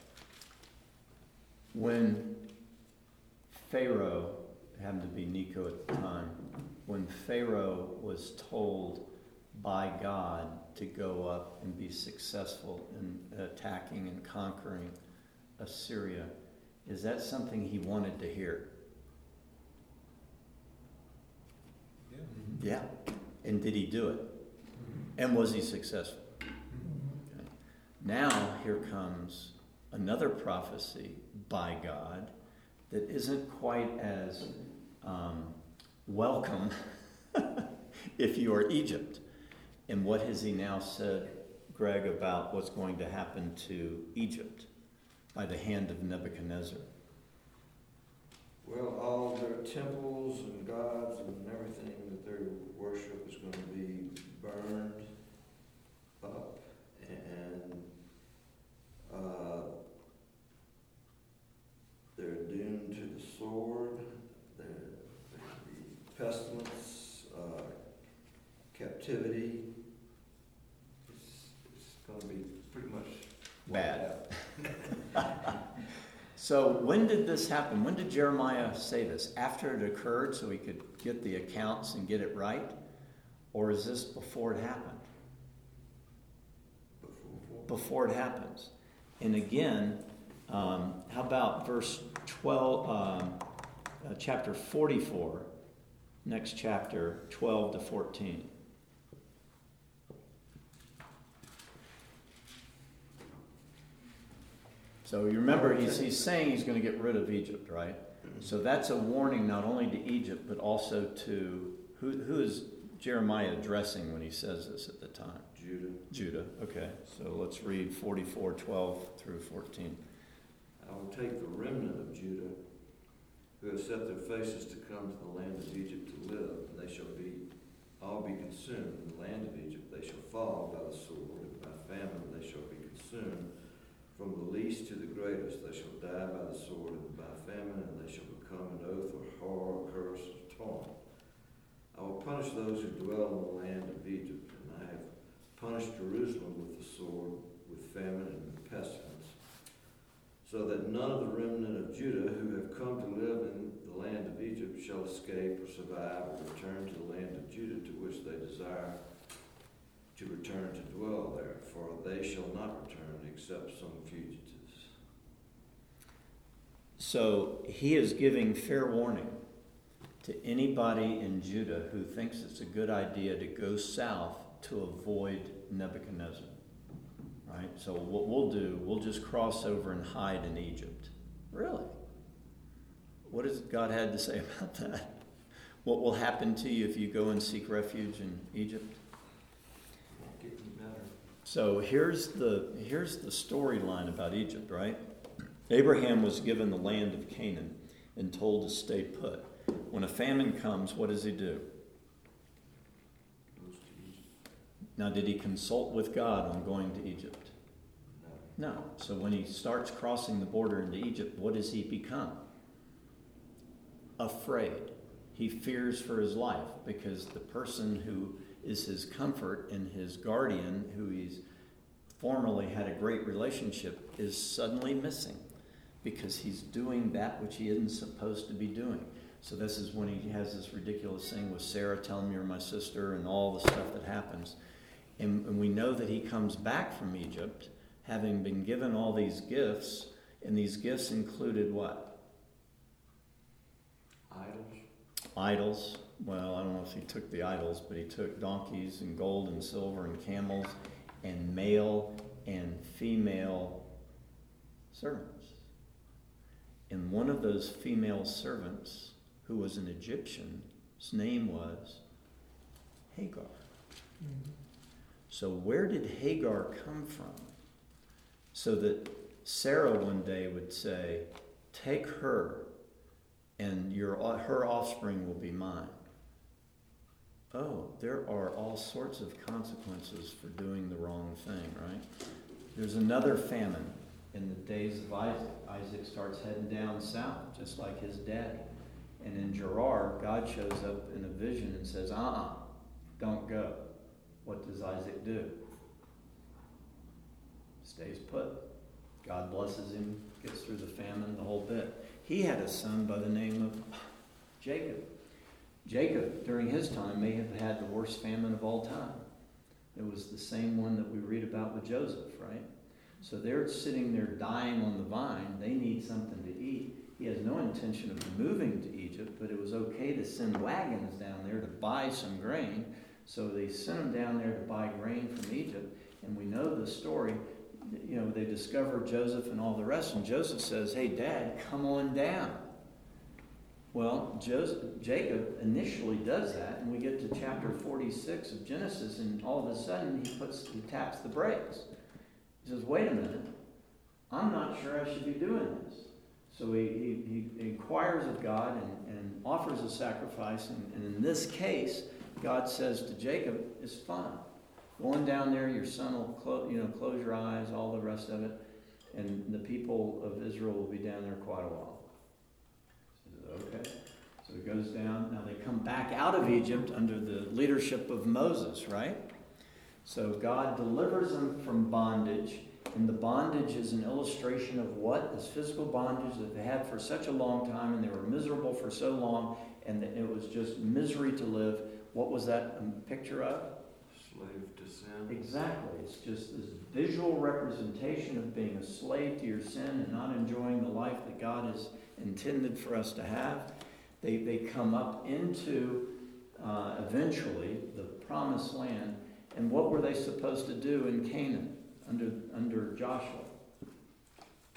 When Pharaoh, it happened to be Necho at the time, when Pharaoh was told by God to go up and be successful in attacking and conquering Assyria, is that something he wanted to hear? Yeah. Yeah. And did he do it? And was he successful? Okay. Now here comes another prophecy by God that isn't quite as um, welcome if you are Egypt. And what has he now said, Greg, about what's going to happen to Egypt by the hand of Nebuchadnezzar? Well, all their temples and gods and everything that they worship is going to be burned up, and uh, they're doomed to the sword. There will be pestilence, uh, captivity. It's, it's going to be pretty much Bad. So when did this happen? When did Jeremiah say this? After it occurred so he could get the accounts and get it right? Or is this before it happened? Before. Before it happens. And again, um, how about verse twelve, um, uh, chapter forty-four, next chapter, twelve to fourteen. So you remember, he's, he's saying he's going to get rid of Egypt, right? So that's a warning not only to Egypt, but also to, who, who is Jeremiah addressing when he says this at the time? Judah. Judah, okay. So let's read forty-four, twelve through fourteen. I will take the remnant of Judah, who have set their faces to come to the land of Egypt to live, and they shall be all be consumed. In the land of Egypt they shall fall by the sword, and by famine they shall be consumed. From the least to the greatest they shall die by the sword and by famine, and they shall become an oath or horror, or curse, or taunt. I will punish those who dwell in the land of Egypt, and I have punished Jerusalem with the sword, with famine, and with pestilence, so that none of the remnant of Judah who have come to live in the land of Egypt shall escape or survive or return to the land of Judah to which they desire to return to dwell there, for they shall not return except some fugitives. So he is giving fair warning to anybody in Judah who thinks it's a good idea to go south to avoid Nebuchadnezzar. Right? So what we'll do, we'll just cross over and hide in Egypt. Really? What has God had to say about that? What will happen to you if you go and seek refuge in Egypt? Getting better. So here's the here's the storyline about Egypt, right? Abraham was given the land of Canaan and told to stay put. When a famine comes, what does he do? Goes to Egypt. Now, did he consult with God on going to Egypt? No. No. So when he starts crossing the border into Egypt, what does he become? Afraid. He fears for his life because the person who is his comfort and his guardian, who he's formerly had a great relationship, is suddenly missing because he's doing that which he isn't supposed to be doing. So this is when he has this ridiculous thing with Sarah telling me you're my sister and all the stuff that happens. And, and we know that he comes back from Egypt having been given all these gifts, and these gifts included what? Idols. Idols. Well, I don't know if he took the idols, but he took donkeys and gold and silver and camels and male and female servants. And one of those female servants, who was an Egyptian, his name was Hagar. Mm-hmm. So where did Hagar come from? So that Sarah one day would say, take her and your her offspring will be mine. Oh, there are all sorts of consequences for doing the wrong thing, right? There's another famine in the days of Isaac. Isaac starts heading down south, just like his daddy. And in Gerar, God shows up in a vision and says, uh-uh, don't go. What does Isaac do? Stays put. God blesses him, gets through the famine, the whole bit. He had a son by the name of Jacob. Jacob, during his time, may have had the worst famine of all time. It was the same one that we read about with Joseph, right? So they're sitting there dying on the vine. They need something to eat. He has no intention of moving to Egypt, but it was okay to send wagons down there to buy some grain. So they sent them down there to buy grain from Egypt. And we know the story. You know, they discover Joseph and all the rest. And Joseph says, hey, Dad, come on down. Well, Joseph, Jacob initially does that. And we get to chapter forty-six of Genesis. And all of a sudden, he puts he taps the brakes. He says, wait a minute. I'm not sure I should be doing this. So he, he, he inquires of God and, and offers a sacrifice. And, and in this case, God says to Jacob, it's fine. Going down there, your son will clo- you know, close your eyes, all the rest of it, and the people of Israel will be down there quite a while. He says, okay. So it goes down. Now they come back out of Egypt under the leadership of Moses, right? So God delivers them from bondage, and the bondage is an illustration of what? This physical bondage that they had for such a long time, and they were miserable for so long, and it was just misery to live. What was that a picture of? Slave to sin. Exactly. It's just this visual representation of being a slave to your sin and not enjoying the life that God has intended for us to have. They, they come up into, uh, eventually, the promised land. And what were they supposed to do in Canaan under, under Joshua?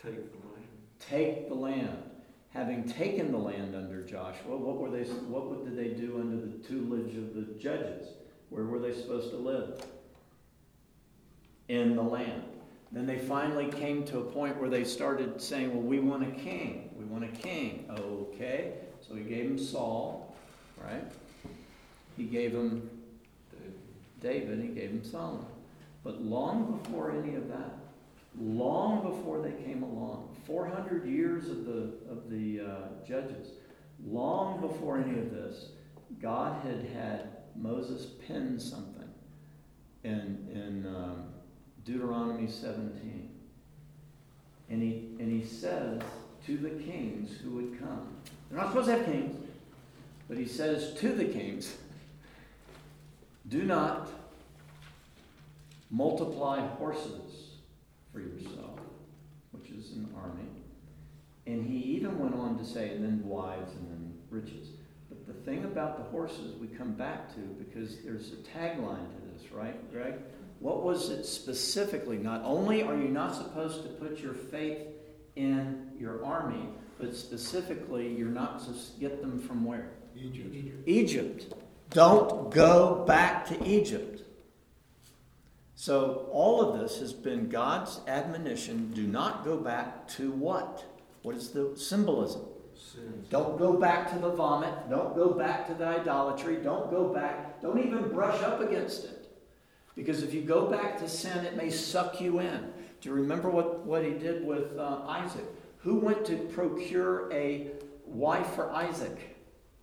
Take the land. Take the land. Having taken the land under Joshua, what were they? What did they do under the tutelage of the judges? Where were they supposed to live? In the land. Then they finally came to a point where they started saying, well, we want a king. We want a king. Okay. So he gave him Saul, right? He gave him David. He gave him Solomon. But long before any of that, long before they came along, four hundred years of the, of the uh, judges, long before any of this, God had had Moses pen something in, in um, Deuteronomy seventeen. And he, and he says to the kings who would come, they're not supposed to have kings, but he says to the kings, do not multiply horses for yourself, which is an army. And he even went on to say, and then wives and then riches. But the thing about the horses we come back to, because there's a tagline to this, right, Greg? What was it specifically? Not only are you not supposed to put your faith in your army, but specifically you're not to get them from where? Egypt. Egypt. Don't go back to Egypt. So all of this has been God's admonition. Do not go back to what? What is the symbolism? Sins. Don't go back to the vomit. Don't go back to the idolatry. Don't go back. Don't even brush up against it. Because if you go back to sin, it may suck you in. Do you remember what, what he did with uh, Isaac? Who went to procure a wife for Isaac?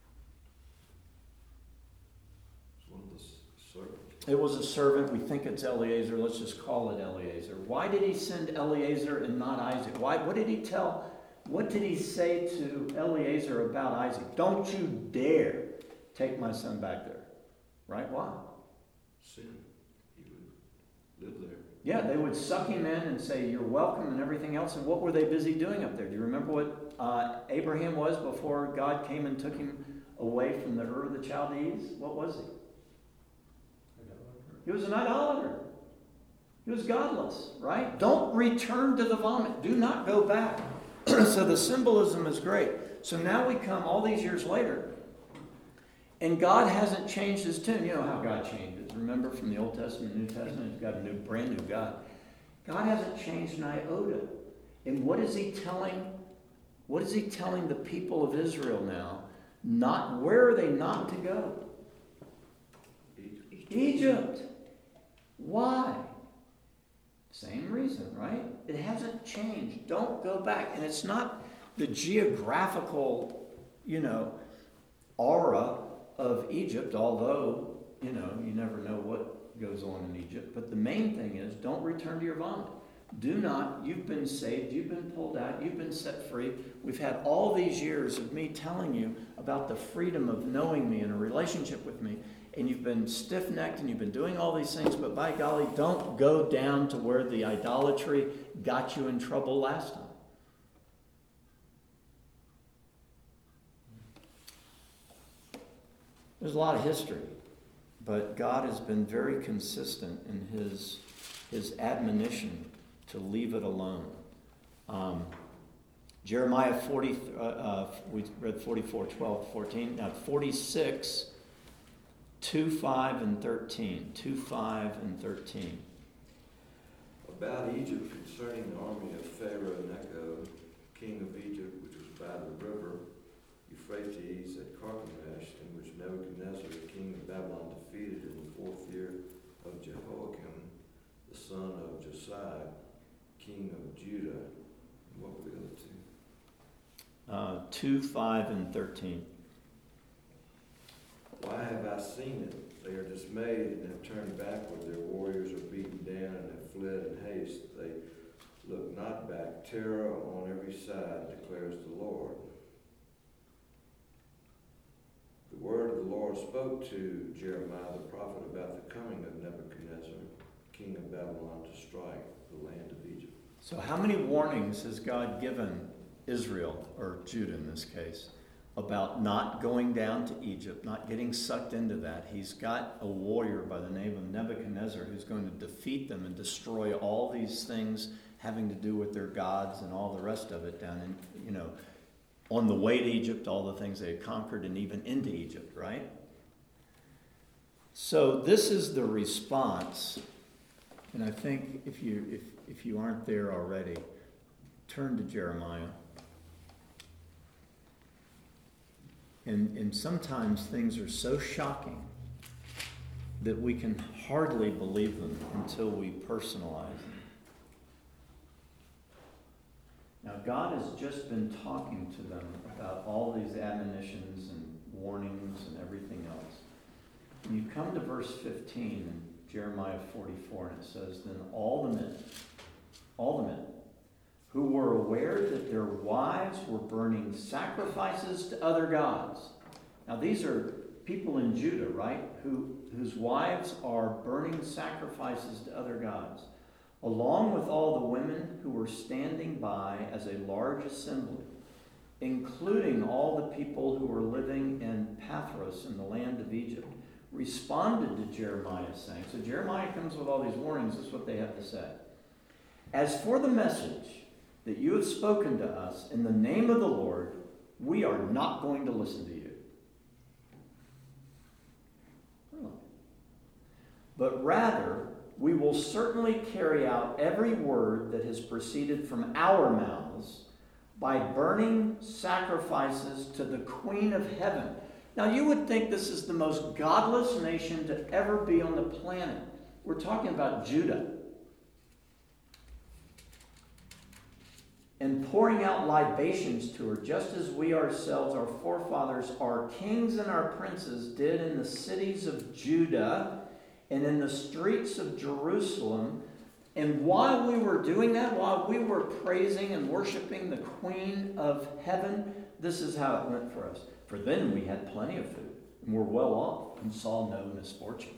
It's one of the s- servants. It was a servant. We think it's Eliezer. Let's just call it Eliezer. Why did he send Eliezer and not Isaac? Why? What did he tell? What did he say to Eliezer about Isaac? Don't you dare take my son back there. Right? Why? Sin. He would live there. Yeah, they would suck him in and say, you're welcome and everything else. And what were they busy doing up there? Do you remember what uh, Abraham was before God came and took him away from the Ur of the Chaldees? What was he? He was an idolater. He was godless, right? Don't return to the vomit. Do not go back. So the symbolism is great. So now we come all these years later, and God hasn't changed his tune. You know how God changes. Remember from the Old Testament and New Testament, he's got a new, brand new God. God hasn't changed an iota. And what is he telling? What is he telling the people of Israel now? Not where are they not to go? Egypt. Egypt. Why? Same reason, right? It hasn't changed. Don't go back. And it's not the geographical, you know, aura of Egypt, although, you know, you never know what goes on in Egypt. But the main thing is, don't return to your vomit. Do not. You've been saved. You've been pulled out. You've been set free. We've had all these years of me telling you about the freedom of knowing me and a relationship with me. And you've been stiff-necked and you've been doing all these things. But by golly, don't go down to where the idolatry got you in trouble last time. There's a lot of history. But God has been very consistent in his, his admonition to leave it alone. Um, Jeremiah forty, uh, uh, we read forty-four, twelve, fourteen. Now forty-six, two, five, and thirteen. two, five, and thirteen. About Egypt concerning the army of Pharaoh Necho, king of Egypt, which was by the river Euphrates at Carchemish, and which Nebuchadnezzar, king of Babylon, defeated in the fourth year of Jehoiakim, the son of Josiah, king of Judah. And what were the other two? Uh, two, five, and thirteen. Why have I seen it? They are dismayed and have turned backward. Their warriors are beaten down and have fled in haste. They look not back. Terror on every side, declares the Lord. The word of the Lord spoke to Jeremiah the prophet about the coming of Nebuchadnezzar, king of Babylon, to strike the land of Egypt. So how many warnings has God given Israel, or Judah in this case, about not going down to Egypt, not getting sucked into that? He's got a warrior by the name of Nebuchadnezzar who's going to defeat them and destroy all these things having to do with their gods and all the rest of it down in, you know, on the way to Egypt, all the things they had conquered, and even into Egypt, right? So this is the response, and I think if you if if you aren't there already, turn to Jeremiah. And and sometimes things are so shocking that we can hardly believe them until we personalize them. Now, God has just been talking to them about all these admonitions and warnings and everything else. And you come to verse fifteen in Jeremiah forty-four, and it says, "Then all the men, all the men, who were aware that their wives were burning sacrifices to other gods." Now, these are people in Judah, right, who whose wives are burning sacrifices to other gods, along with all the women who were standing by as a large assembly, including all the people who were living in Pathros in the land of Egypt, responded to Jeremiah, saying, so Jeremiah comes with all these warnings. This is what they have to say. "As for the message that you have spoken to us in the name of the Lord, we are not going to listen to you. Really. But rather, we will certainly carry out every word that has proceeded from our mouths by burning sacrifices to the Queen of Heaven." Now, you would think this is the most godless nation to ever be on the planet. We're talking about Judah. "And pouring out libations to her, just as we ourselves, our forefathers, our kings and our princes did in the cities of Judah and in the streets of Jerusalem." And while we were doing that, while we were praising and worshiping the Queen of Heaven, this is how it went for us. "For then we had plenty of food, and were well off, and saw no misfortune."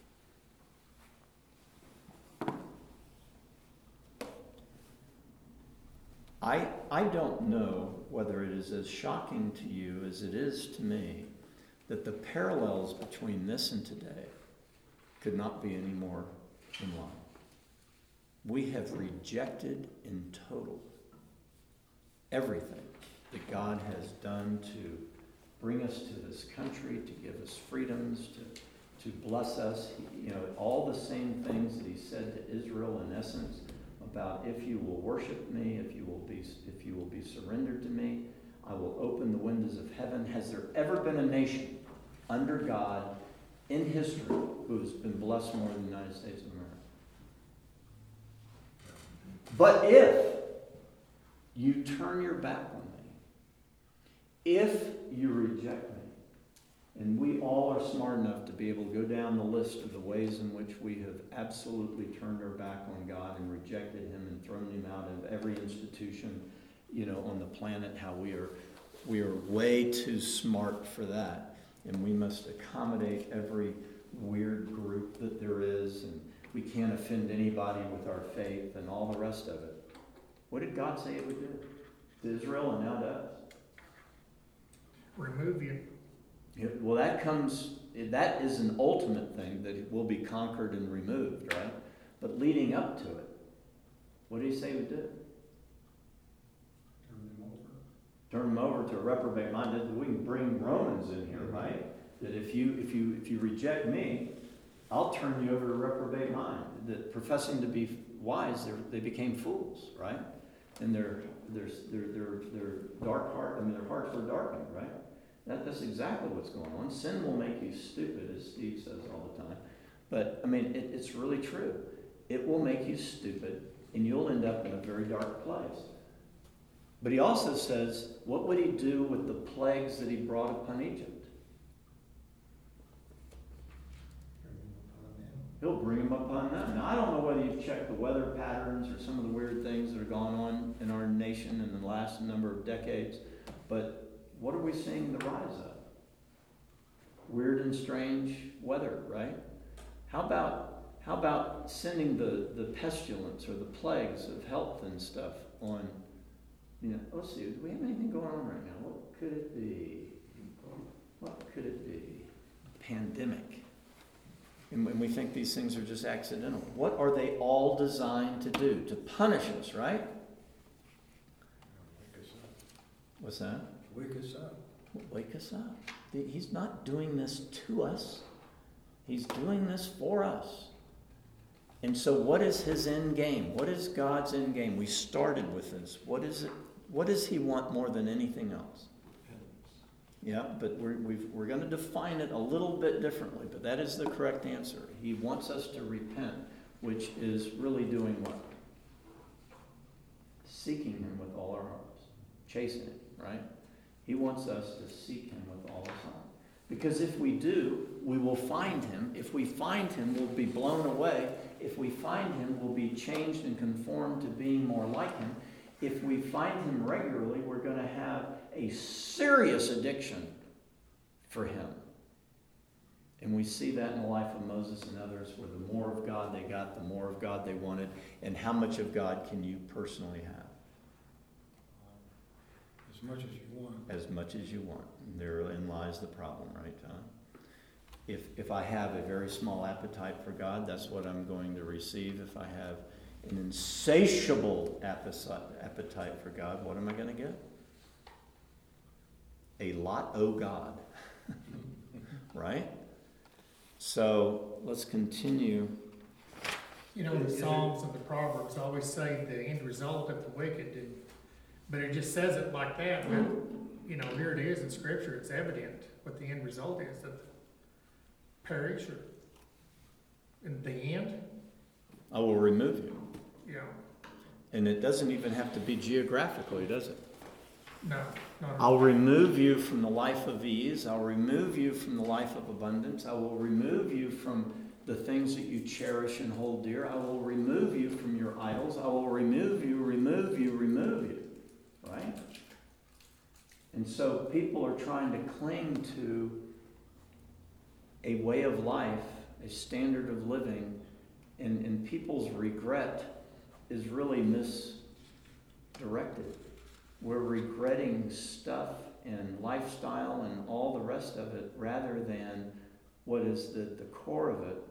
I, I don't know whether it is as shocking to you as it is to me that the parallels between this and today could not be any more in line. We have rejected in total everything that God has done to bring us to this country, to give us freedoms, to, to bless us. He, you know, all the same things that he said to Israel in essence about, if you will worship me, if you will be, if you will be surrendered to me, I will open the windows of heaven. Has there ever been a nation under God in history who has been blessed more than the United States of America? But if you turn your back on me, if you reject me, and we all are smart enough to be able to go down the list of the ways in which we have absolutely turned our back on God and rejected him and thrown him out of every institution, you know, on the planet, how we are we are way too smart for that. And we must accommodate every weird group that there is, and we can't offend anybody with our faith and all the rest of it. What did God say it would do to Israel and now does? Remove you. Yeah, well, that comes, that is an ultimate thing that it will be conquered and removed, right? But leading up to it, what did he say he would do? Turn them over. Turn them over to a reprobate mind. We can bring Romans in here, right? That if you if you if you reject me, I'll turn you over to a reprobate mind. That professing to be wise, they became fools, right? And their their their their their dark heart, I mean, their hearts were darkened, right? That, that's exactly what's going on. Sin will make you stupid, as Steve says all the time. But, I mean, it, it's really true. It will make you stupid, and you'll end up in a very dark place. But he also says, what would he do with the plagues that he brought upon Egypt? He'll bring them upon them. Now, I don't know whether you've checked the weather patterns or some of the weird things that are going on in our nation in the last number of decades, but what are we seeing the rise of? Weird and strange weather, right? How about how about sending the, the pestilence or the plagues of health and stuff on, you know, let's see, do we have anything going on right now? What could it be? What could it be? Pandemic. I And when we think these things are just accidental, what are they all designed to do? To punish us, right? Wake us up. What's that? Wake us up. Wake us up. He's not doing this to us. He's doing this for us. And so what is his end game? What is God's end game? We started with this. What is it? What does he want more than anything else? Yeah, but we're, we've, we're going to define it a little bit differently, but that is the correct answer. He wants us to repent, which is really doing what? Seeking him with all our hearts. Chasing him, right? He wants us to seek him with all our heart. Because if we do, we will find him. If we find him, we'll be blown away. If we find him, we'll be changed and conformed to being more like him. If we find him regularly, we're going to have a serious addiction for him. And we see that in the life of Moses and others, where the more of God they got, the more of God they wanted. And how much of God can you personally have? As much as you want. As much as you want. And therein lies the problem, right, John? If, if I have a very small appetite for God, that's what I'm going to receive. If I have an insatiable appetite for God, what am I going to get? A lot, oh God. Right? So let's continue. You know, the Psalms and the Proverbs always say the end result of the wicked, and, but it just says it like that. But, you know, here it is in Scripture. It's evident what the end result is, that perish or in the end. I will remove you. Yeah. And it doesn't even have to be geographically, does it? No, not at all. I'll remove you from the life of ease. I'll remove you from the life of abundance. I will remove you from the things that you cherish and hold dear. I will remove you from your idols. I will remove you, remove you, remove you. Right? And so people are trying to cling to a way of life, a standard of living, and, and people's regret is really misdirected. We're regretting stuff and lifestyle and all the rest of it rather than what is the, the core of it.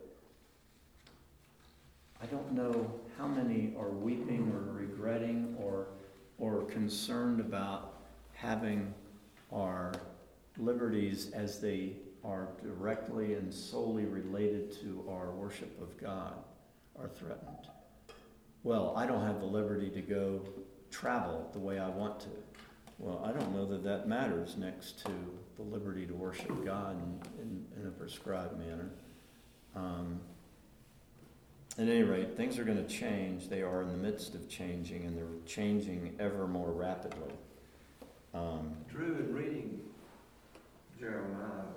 I don't know how many are weeping or regretting or or concerned about having our liberties as they are directly and solely related to our worship of God are threatened. Well, I don't have the liberty to go travel the way I want to. Well, I don't know that that matters next to the liberty to worship God in, in, in a prescribed manner. Um, at any rate, things are going to change. They are in the midst of changing, and they're changing ever more rapidly. Um, Drew, in reading Jeremiah,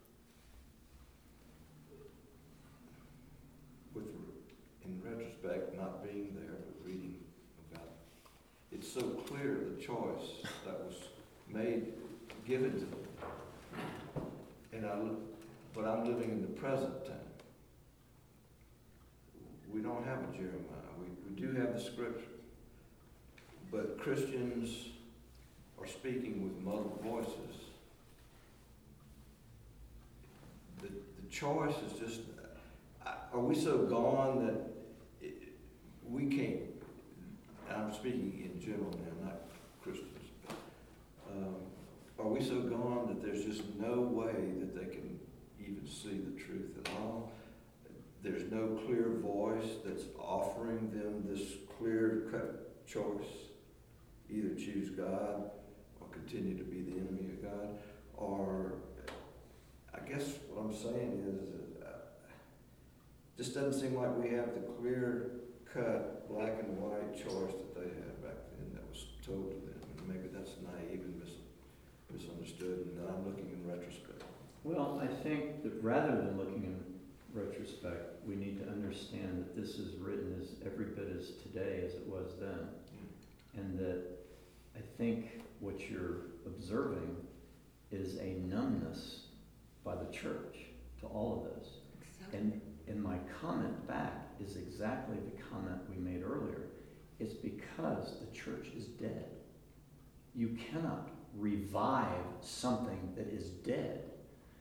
with, in retrospect, not being there, but reading about it, it's so clear the choice that was made, given to them. And I, but I'm living in the present time. We don't have a Jeremiah. We, we do have the scripture. But Christians are speaking with muddled voices. The, the choice is just, are we so gone that it, we can't, I'm speaking in general now, not Christians, but, um, are we so gone that there's just no way that they can even see the truth at all? There's no clear voice that's offering them this clear-cut choice. Either choose God or continue to be the enemy of God. Or, I guess what I'm saying is, uh, just doesn't seem like we have the clear-cut, black and white choice that they had back then that was told to them. And maybe that's naive and mis- misunderstood, and I'm looking in retrospect. well, I think that rather than looking in retrospect, we need to understand that this is written as every bit as today as it was then. Mm. And that I think what you're observing is a numbness by the church to all of this. And, and my comment back is exactly the comment we made earlier. It's because the church is dead. You cannot revive something that is dead.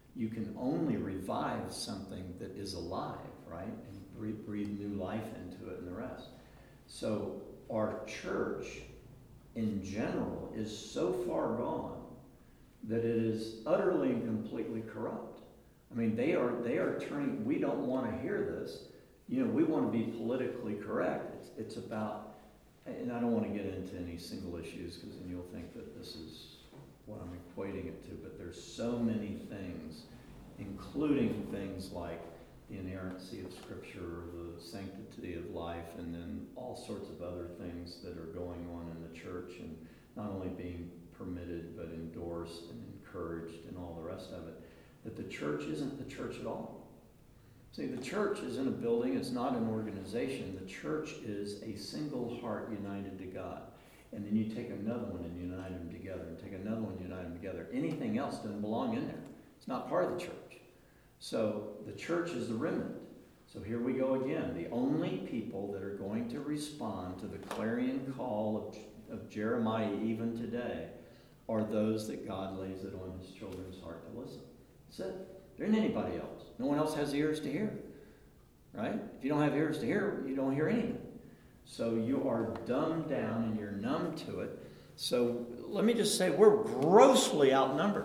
You can only revive something that is alive, right? And breathe, breathe new life into it and the rest. So our church in general is so far gone that it is utterly and completely corrupt. I mean, they are they are turning, we don't want to hear this. You know, we want to be politically correct. It's, it's about, and I don't want to get into any single issues because then you'll think that this is what I'm equating it to, but there's so many things, including things like the inerrancy of Scripture, the sanctity of life, and then all sorts of other things that are going on in the church, and not only being permitted, but endorsed and encouraged and all the rest of it, that the church isn't the church at all. See, the church isn't a building, it's not an organization. The church is a single heart united to God. And then you take another one and unite them together, and take another one and unite them together. Anything else doesn't belong in there. It's not part of the church. So the church is the remnant. So here we go again. The only people that are going to respond to the clarion call of, of Jeremiah even today are those that God lays it on his children's heart to listen. That's it. There isn't anybody else. No one else has ears to hear. Right? If you don't have ears to hear, you don't hear anything. So you are dumbed down and you're numb to it. So let me just say, we're grossly outnumbered.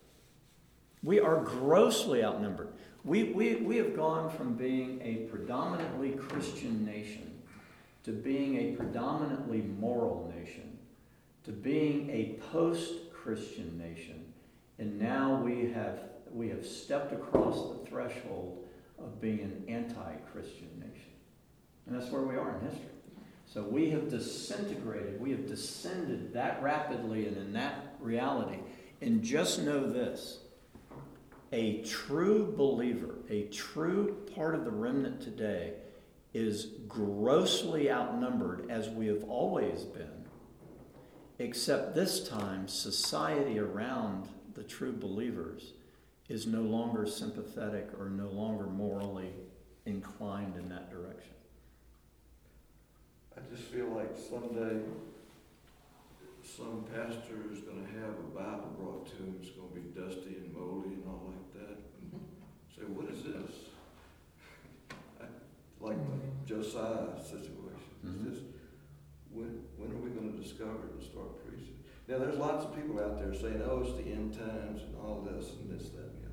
We are grossly outnumbered. We, we, we have gone from being a predominantly Christian nation to being a predominantly moral nation to being a post-Christian nation. And now we have, we have stepped across the threshold of being an anti-Christian nation. And that's where we are in history. So we have disintegrated, we have descended that rapidly and in that reality. And just know this, a true believer, a true part of the remnant today is grossly outnumbered as we have always been, except this time society around the true believers is no longer sympathetic or no longer morally inclined in that direction. I just feel like someday some pastor is going to have a Bible brought to him. It's going to be dusty and moldy and all like that. And say, what is this? Like the Josiah situation. It's Mm-hmm. just, when, when are we going to discover it and start preaching? Now, there's lots of people out there saying, oh, it's the end times and all this and this, that, and the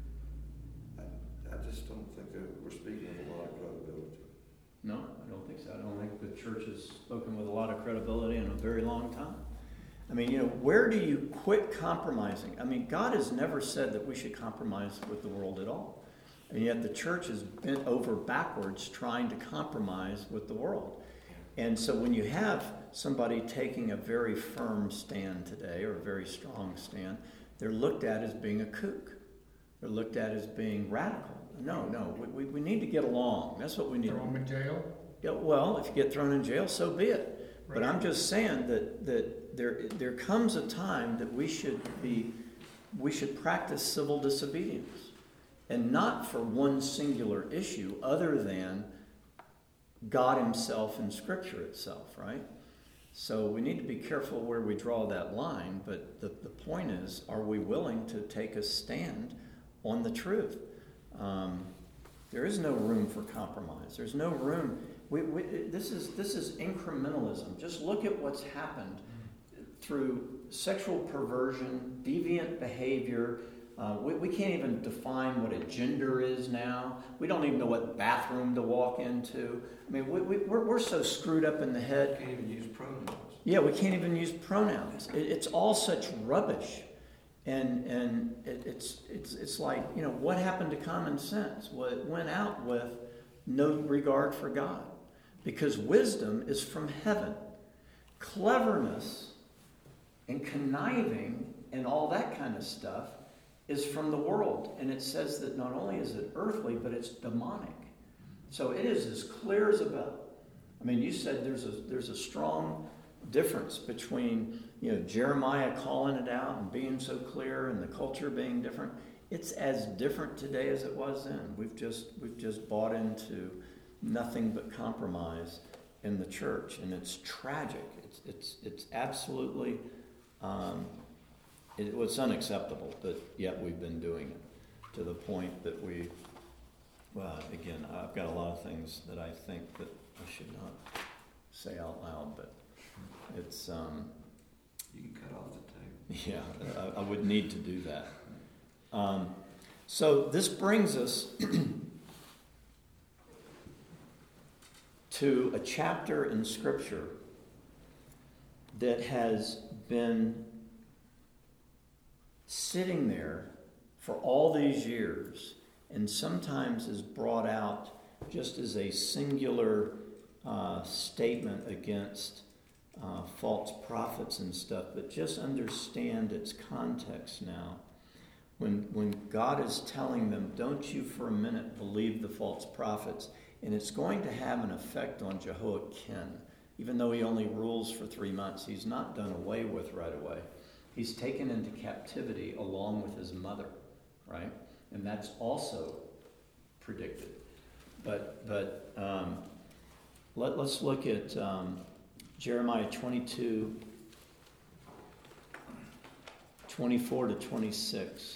other. I, I just don't think that we're speaking with a lot of credibility. No, I don't think so. I don't think the church has spoken with a lot of credibility in a very long time. I mean, you know, where do you quit compromising? I mean, God has never said that we should compromise with the world at all. And yet the church has bent over backwards trying to compromise with the world. And so when you have somebody taking a very firm stand today, or a very strong stand, they're looked at as being a kook. They're looked at as being radical. No, no, we, we need to get along. That's what we need. Throw them in jail? Yeah, well, if you get thrown in jail, so be it. Right. But I'm just saying that that there there comes a time that we should be we should practice civil disobedience, and not for one singular issue other than God Himself and Scripture itself, right? So we need to be careful where we draw that line. But the the point is, are we willing to take a stand on the truth? Um, there is no room for compromise. There's no room. We, we, this is this is incrementalism. Just look at what's happened through sexual perversion, deviant behavior. Uh, we, we can't even define what a gender is now. We don't even know what bathroom to walk into. I mean, we, we, we're, we're so screwed up in the head. Can't even use pronouns. Yeah, we can't even use pronouns. It, it's all such rubbish. And and it, it's it's it's like, you know, what happened to common sense? Well, it went out with no regard for God, because wisdom is from heaven. Cleverness and conniving and all that kind of stuff is from the world. And it says that not only is it earthly, but it's demonic. So it is as clear as a bell. I mean, you said there's a there's a strong difference between, you know, Jeremiah calling it out and being so clear and the culture being different. It's as different today as it was then. We've just we've just bought into nothing but compromise in the church, and it's tragic. It's it's it's absolutely um, it was unacceptable, but yet we've been doing it. to the point that we, well, again, I've got a lot of things that I think that I should not say out loud, but it's, um, You can cut off the tape. yeah, I, I would need to do that. Um, so this brings us to a chapter in Scripture that has been sitting there for all these years and sometimes is brought out just as a singular uh, statement against uh, false prophets and stuff, but just understand its context now. When, when God is telling them, don't you for a minute believe the false prophets, and it's going to have an effect on Jehoiakim. Even though he only rules for three months, he's not done away with right away. He's taken into captivity along with his mother, right? And that's also predicted. But but um, let, let's look at um, Jeremiah twenty-two, twenty-four to twenty-six.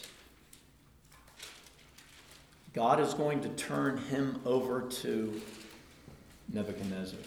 God is going to turn him over to Nebuchadnezzar.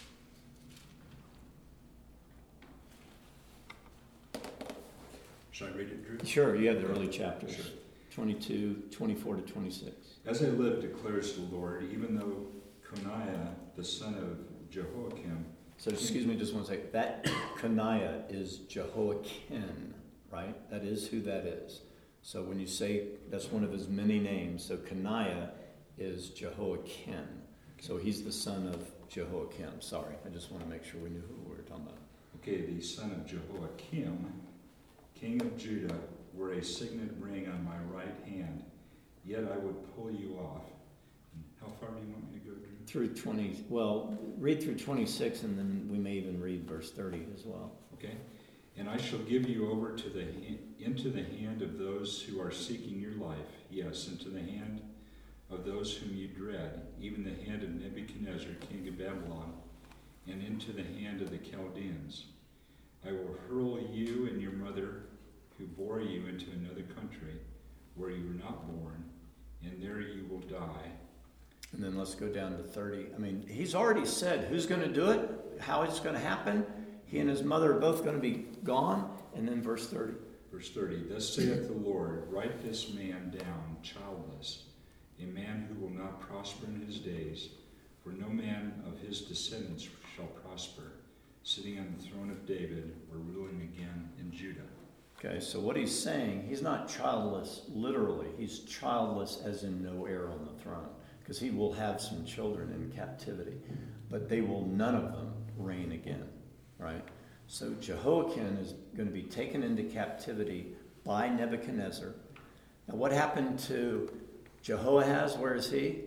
Should I read it, Drew? Sure, you have the early chapters. Sure. twenty-two, twenty-four to twenty-six. As I live, declares the Lord, even though Coniah, the son of Jehoiakim, So excuse me just one second. That Coniah is Jehoiakim, right? That is who that is. So when you say that's one of his many names, so Coniah is Jehoiakim. So he's the son of Jehoiakim. Sorry, I just want to make sure we knew who we were talking about. okay, the son of Jehoiakim, king of Judah, wore a signet ring on my right hand, yet I would pull you off. How far do you want me to go, Drew? Through twenty, well, read through twenty-six, and then we may even read verse thirty as well. Okay. And I shall give you over to the into the hand of those who are seeking your life, yes, into the hand of those whom you dread, even the hand of Nebuchadnezzar, king of Babylon, and into the hand of the Chaldeans. I will hurl you and your mother who bore you into another country where you were not born, and there you will die. And then let's go down to thirty. I mean, he's already said who's going to do it, how it's going to happen. He and his mother are both going to be gone. And then verse thirty. Verse thirty, thus saith the Lord, write this man down, childless, a man who will not prosper in his days, for no man of his descendants shall prosper, sitting on the throne of David or ruling again in Judah. Okay, so what he's saying, he's not childless literally. He's childless as in no heir on the throne, because he will have some children in captivity, but they will none of them reign again, right? So Jehoiakim is going to be taken into captivity by Nebuchadnezzar. Now what happened to Jehoahaz? Where is he?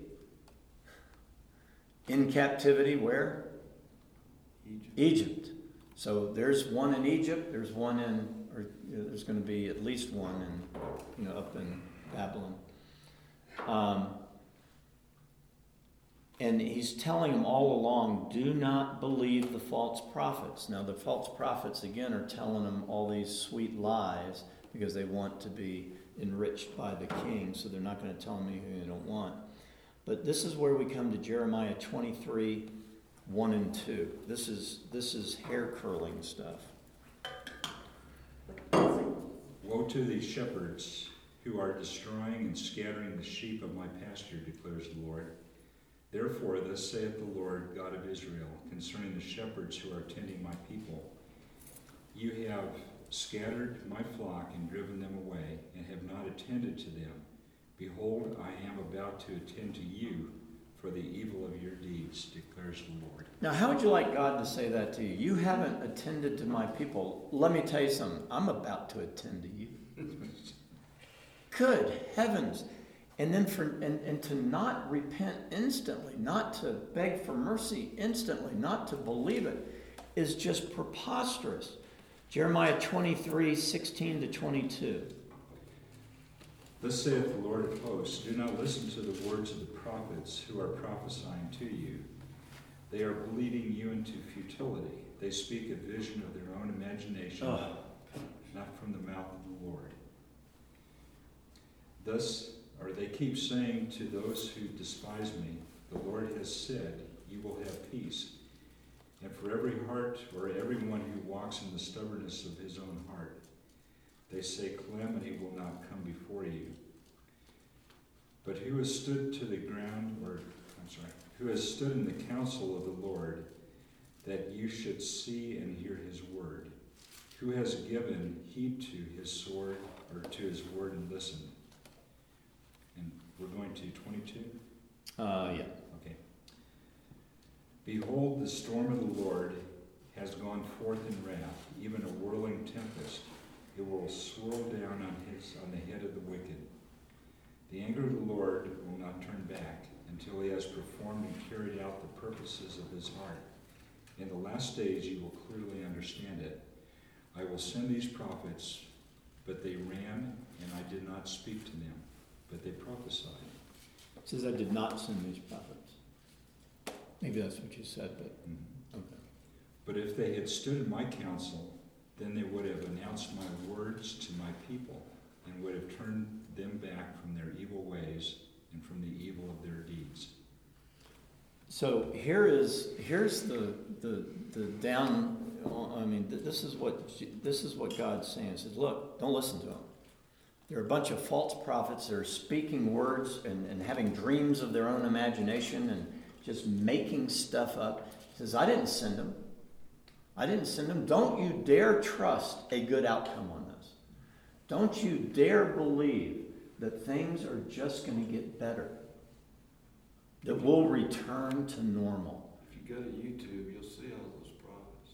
In captivity, where? Egypt. Egypt. So there's one in Egypt, there's one in, or you know, there's going to be at least one in, you know, up in Babylon. Um, and he's telling them all along, do not believe the false prophets. Now the false prophets, again, are telling them all these sweet lies because they want to be enriched by the king, so they're not going to tell them anything they don't want. But this is where we come to Jeremiah twenty-three, one and two. This is this is hair curling stuff. Woe to these shepherds who are destroying and scattering the sheep of my pasture, declares the Lord. Therefore, thus saith the Lord God of Israel, concerning the shepherds who are tending my people. You have scattered my flock and driven them away, and have not attended to them. Behold, I am about to attend to you for the evil of your deeds, declares the Lord. Now, how would you like God to say that to you? You haven't attended to my people. Let me tell you something. I'm about to attend to you. Good heavens. And then for and, and to not repent instantly, not to beg for mercy instantly, not to believe it, is just preposterous. Jeremiah twenty-three, sixteen to twenty-two. Thus saith the Lord of hosts, do not listen to the words of the prophets who are prophesying to you. They are leading you into futility. They speak a vision of their own imagination, Oh. not from the mouth of the Lord. Thus or they keep saying to those who despise me, the Lord has said, you will have peace. And for every heart, or everyone who walks in the stubbornness of his own heart, they say calamity will not come before you. But who has stood to the ground, or, I'm sorry, who has stood in the counsel of the Lord, that you should see and hear his word? Who has given heed to his sword, or to his word and listened? And we're going to twenty-two? Uh, yeah. Okay. Behold, the storm of the Lord has gone forth in wrath, even a whirling tempest. It will swirl down on his on the head of the wicked. The anger of the Lord will not turn back until he has performed and carried out the purposes of his heart. In the last days you will clearly understand it. I will send these prophets, but they ran, and I did not speak to them, but they prophesied. It says I did not send these prophets. Maybe that's what you said, but Mm-hmm. okay. But if they had stood in my counsel, then they would have announced my words to my people, and would have turned them back from their evil ways and from the evil of their deeds. So here is here's the the the down. I mean, this is what this is what God's saying. He says, look, don't listen to them. There are a bunch of false prophets that are speaking words and, and having dreams of their own imagination and just making stuff up. He says, I didn't send them. I didn't send them. Don't you dare trust a good outcome on this. Don't you dare believe that things are just going to get better. That we'll return to normal. If you go to YouTube, you'll see all those prophets.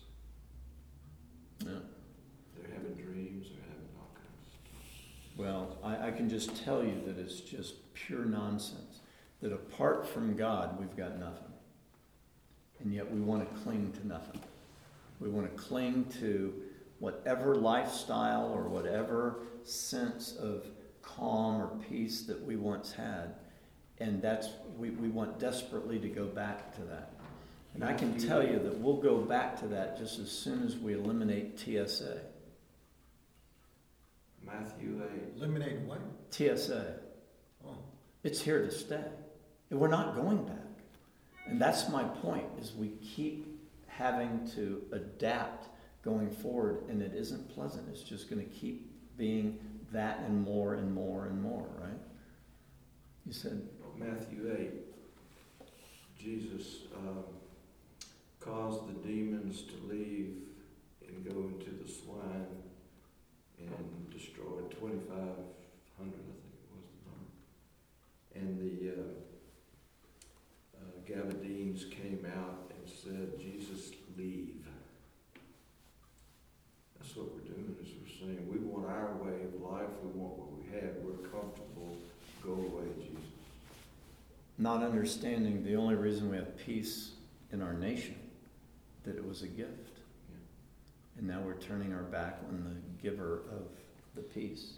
Yeah. They're having dreams, they're having all kinds of stuff. Well, I, I can just tell you that it's just pure nonsense. That apart from God, we've got nothing. And yet we want to cling to nothing. We want to cling to whatever lifestyle or whatever sense of calm or peace that we once had. And that's we, we want desperately to go back to that. And I can tell you that we'll go back to that just as soon as we eliminate T S A. Matthew eight. Eliminate what? T S A. Oh. It's here to stay. And we're not going back. And that's my point, is we keep having to adapt going forward, and it isn't pleasant. It's just going to keep being that and more and more and more, right? You said? Matthew eight, Jesus um, caused the demons to leave and go into the swine and destroyed twenty-five hundred, I think it was the number. And the uh, uh, Gabadenes came out and said, Jesus, leave. That's what we're doing, is we're saying, we want our way of life, we want what we have, we're comfortable, go away, Jesus. Not understanding the only reason we have peace in our nation, that it was a gift. Yeah. And now we're turning our back on the giver of the peace.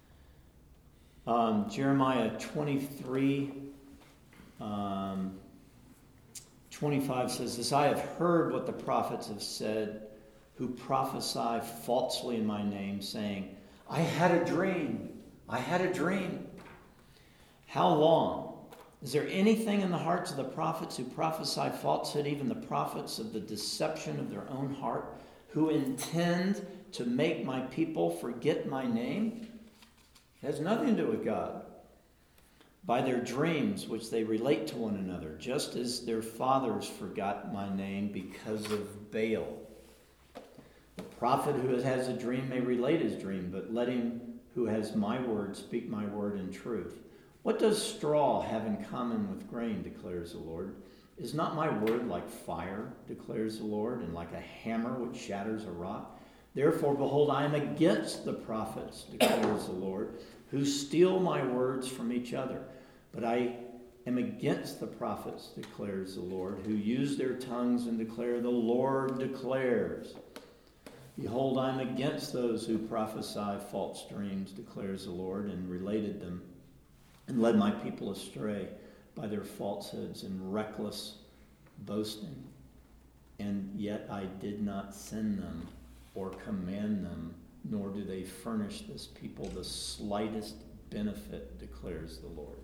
Um, Jeremiah twenty-three, um, twenty-five says this, I have heard what the prophets have said, who prophesy falsely in my name, saying, I had a dream, I had a dream. How long? Is there anything in the hearts of the prophets who prophesy falsehood, even the prophets of the deception of their own heart, who intend to make my people forget my name? It has nothing to do with God. By their dreams, which they relate to one another, just as their fathers forgot my name because of Baal. The prophet who has a dream may relate his dream, but let him who has my word speak my word in truth. What does straw have in common with grain, declares the Lord? Is not my word like fire, declares the Lord, and like a hammer which shatters a rock? Therefore, behold, I am against the prophets, declares the Lord, who steal my words from each other. But I am against the prophets, declares the Lord, who use their tongues and declare, the Lord declares. Behold, I am against those who prophesy false dreams, declares the Lord, and related them, and led my people astray by their falsehoods and reckless boasting. And yet I did not send them or command them, nor do they furnish this people the slightest benefit, declares the Lord.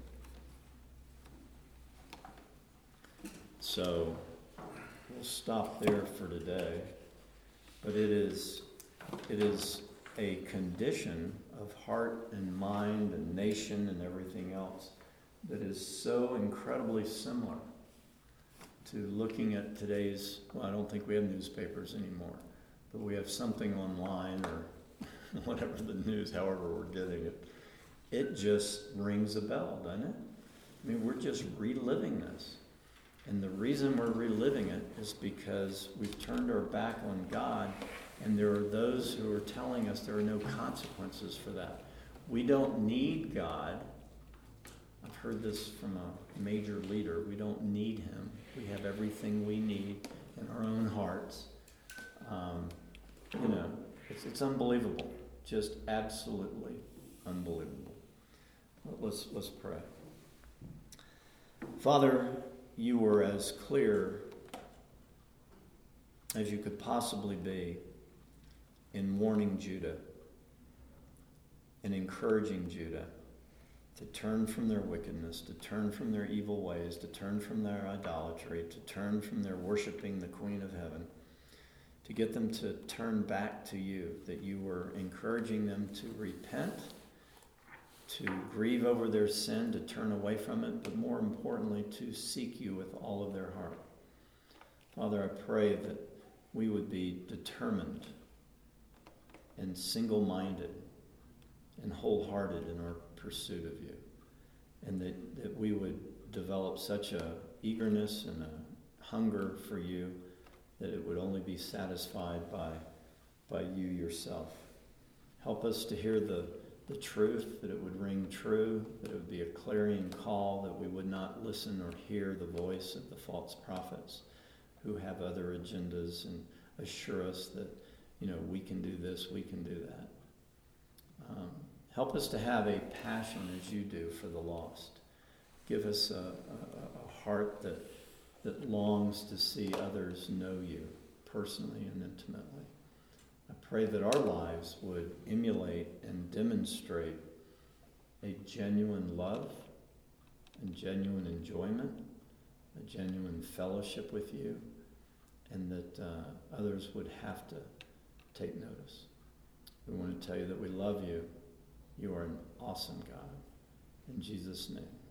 So we'll stop there for today, but it is it is a condition of heart and mind and nation and everything else that is so incredibly similar to looking at today's, well, I don't think we have newspapers anymore, but we have something online or whatever the news, however we're getting it. It just rings a bell, doesn't it? I mean, we're just reliving this. And the reason we're reliving it is because we've turned our back on God, and there are those who are telling us there are no consequences for that. We don't need God. I've heard this from a major leader. We don't need him. We have everything we need in our own hearts. Um, you know, it's, it's unbelievable. Just absolutely unbelievable. Well, let's, let's pray. Father, you were as clear as you could possibly be in warning Judah and encouraging Judah to turn from their wickedness, to turn from their evil ways, to turn from their idolatry, to turn from their worshiping the Queen of Heaven, to get them to turn back to you, that you were encouraging them to repent, to grieve over their sin, to turn away from it, but more importantly, to seek you with all of their heart. Father, I pray that we would be determined and single-minded and wholehearted in our pursuit of you, and that, that we would develop such a eagerness and a hunger for you that it would only be satisfied by, by you yourself. Help us to hear the the truth, that it would ring true, that it would be a clarion call, that we would not listen or hear the voice of the false prophets who have other agendas and assure us that, you know, we can do this, we can do that. Um, help us to have a passion as you do for the lost. Give us a, a, a heart that, that longs to see others know you personally and intimately. I pray that our lives would emulate and demonstrate a genuine love and genuine enjoyment, a genuine fellowship with you, and that uh, others would have to take notice. We want to tell you that we love you. You are an awesome God. In Jesus' name.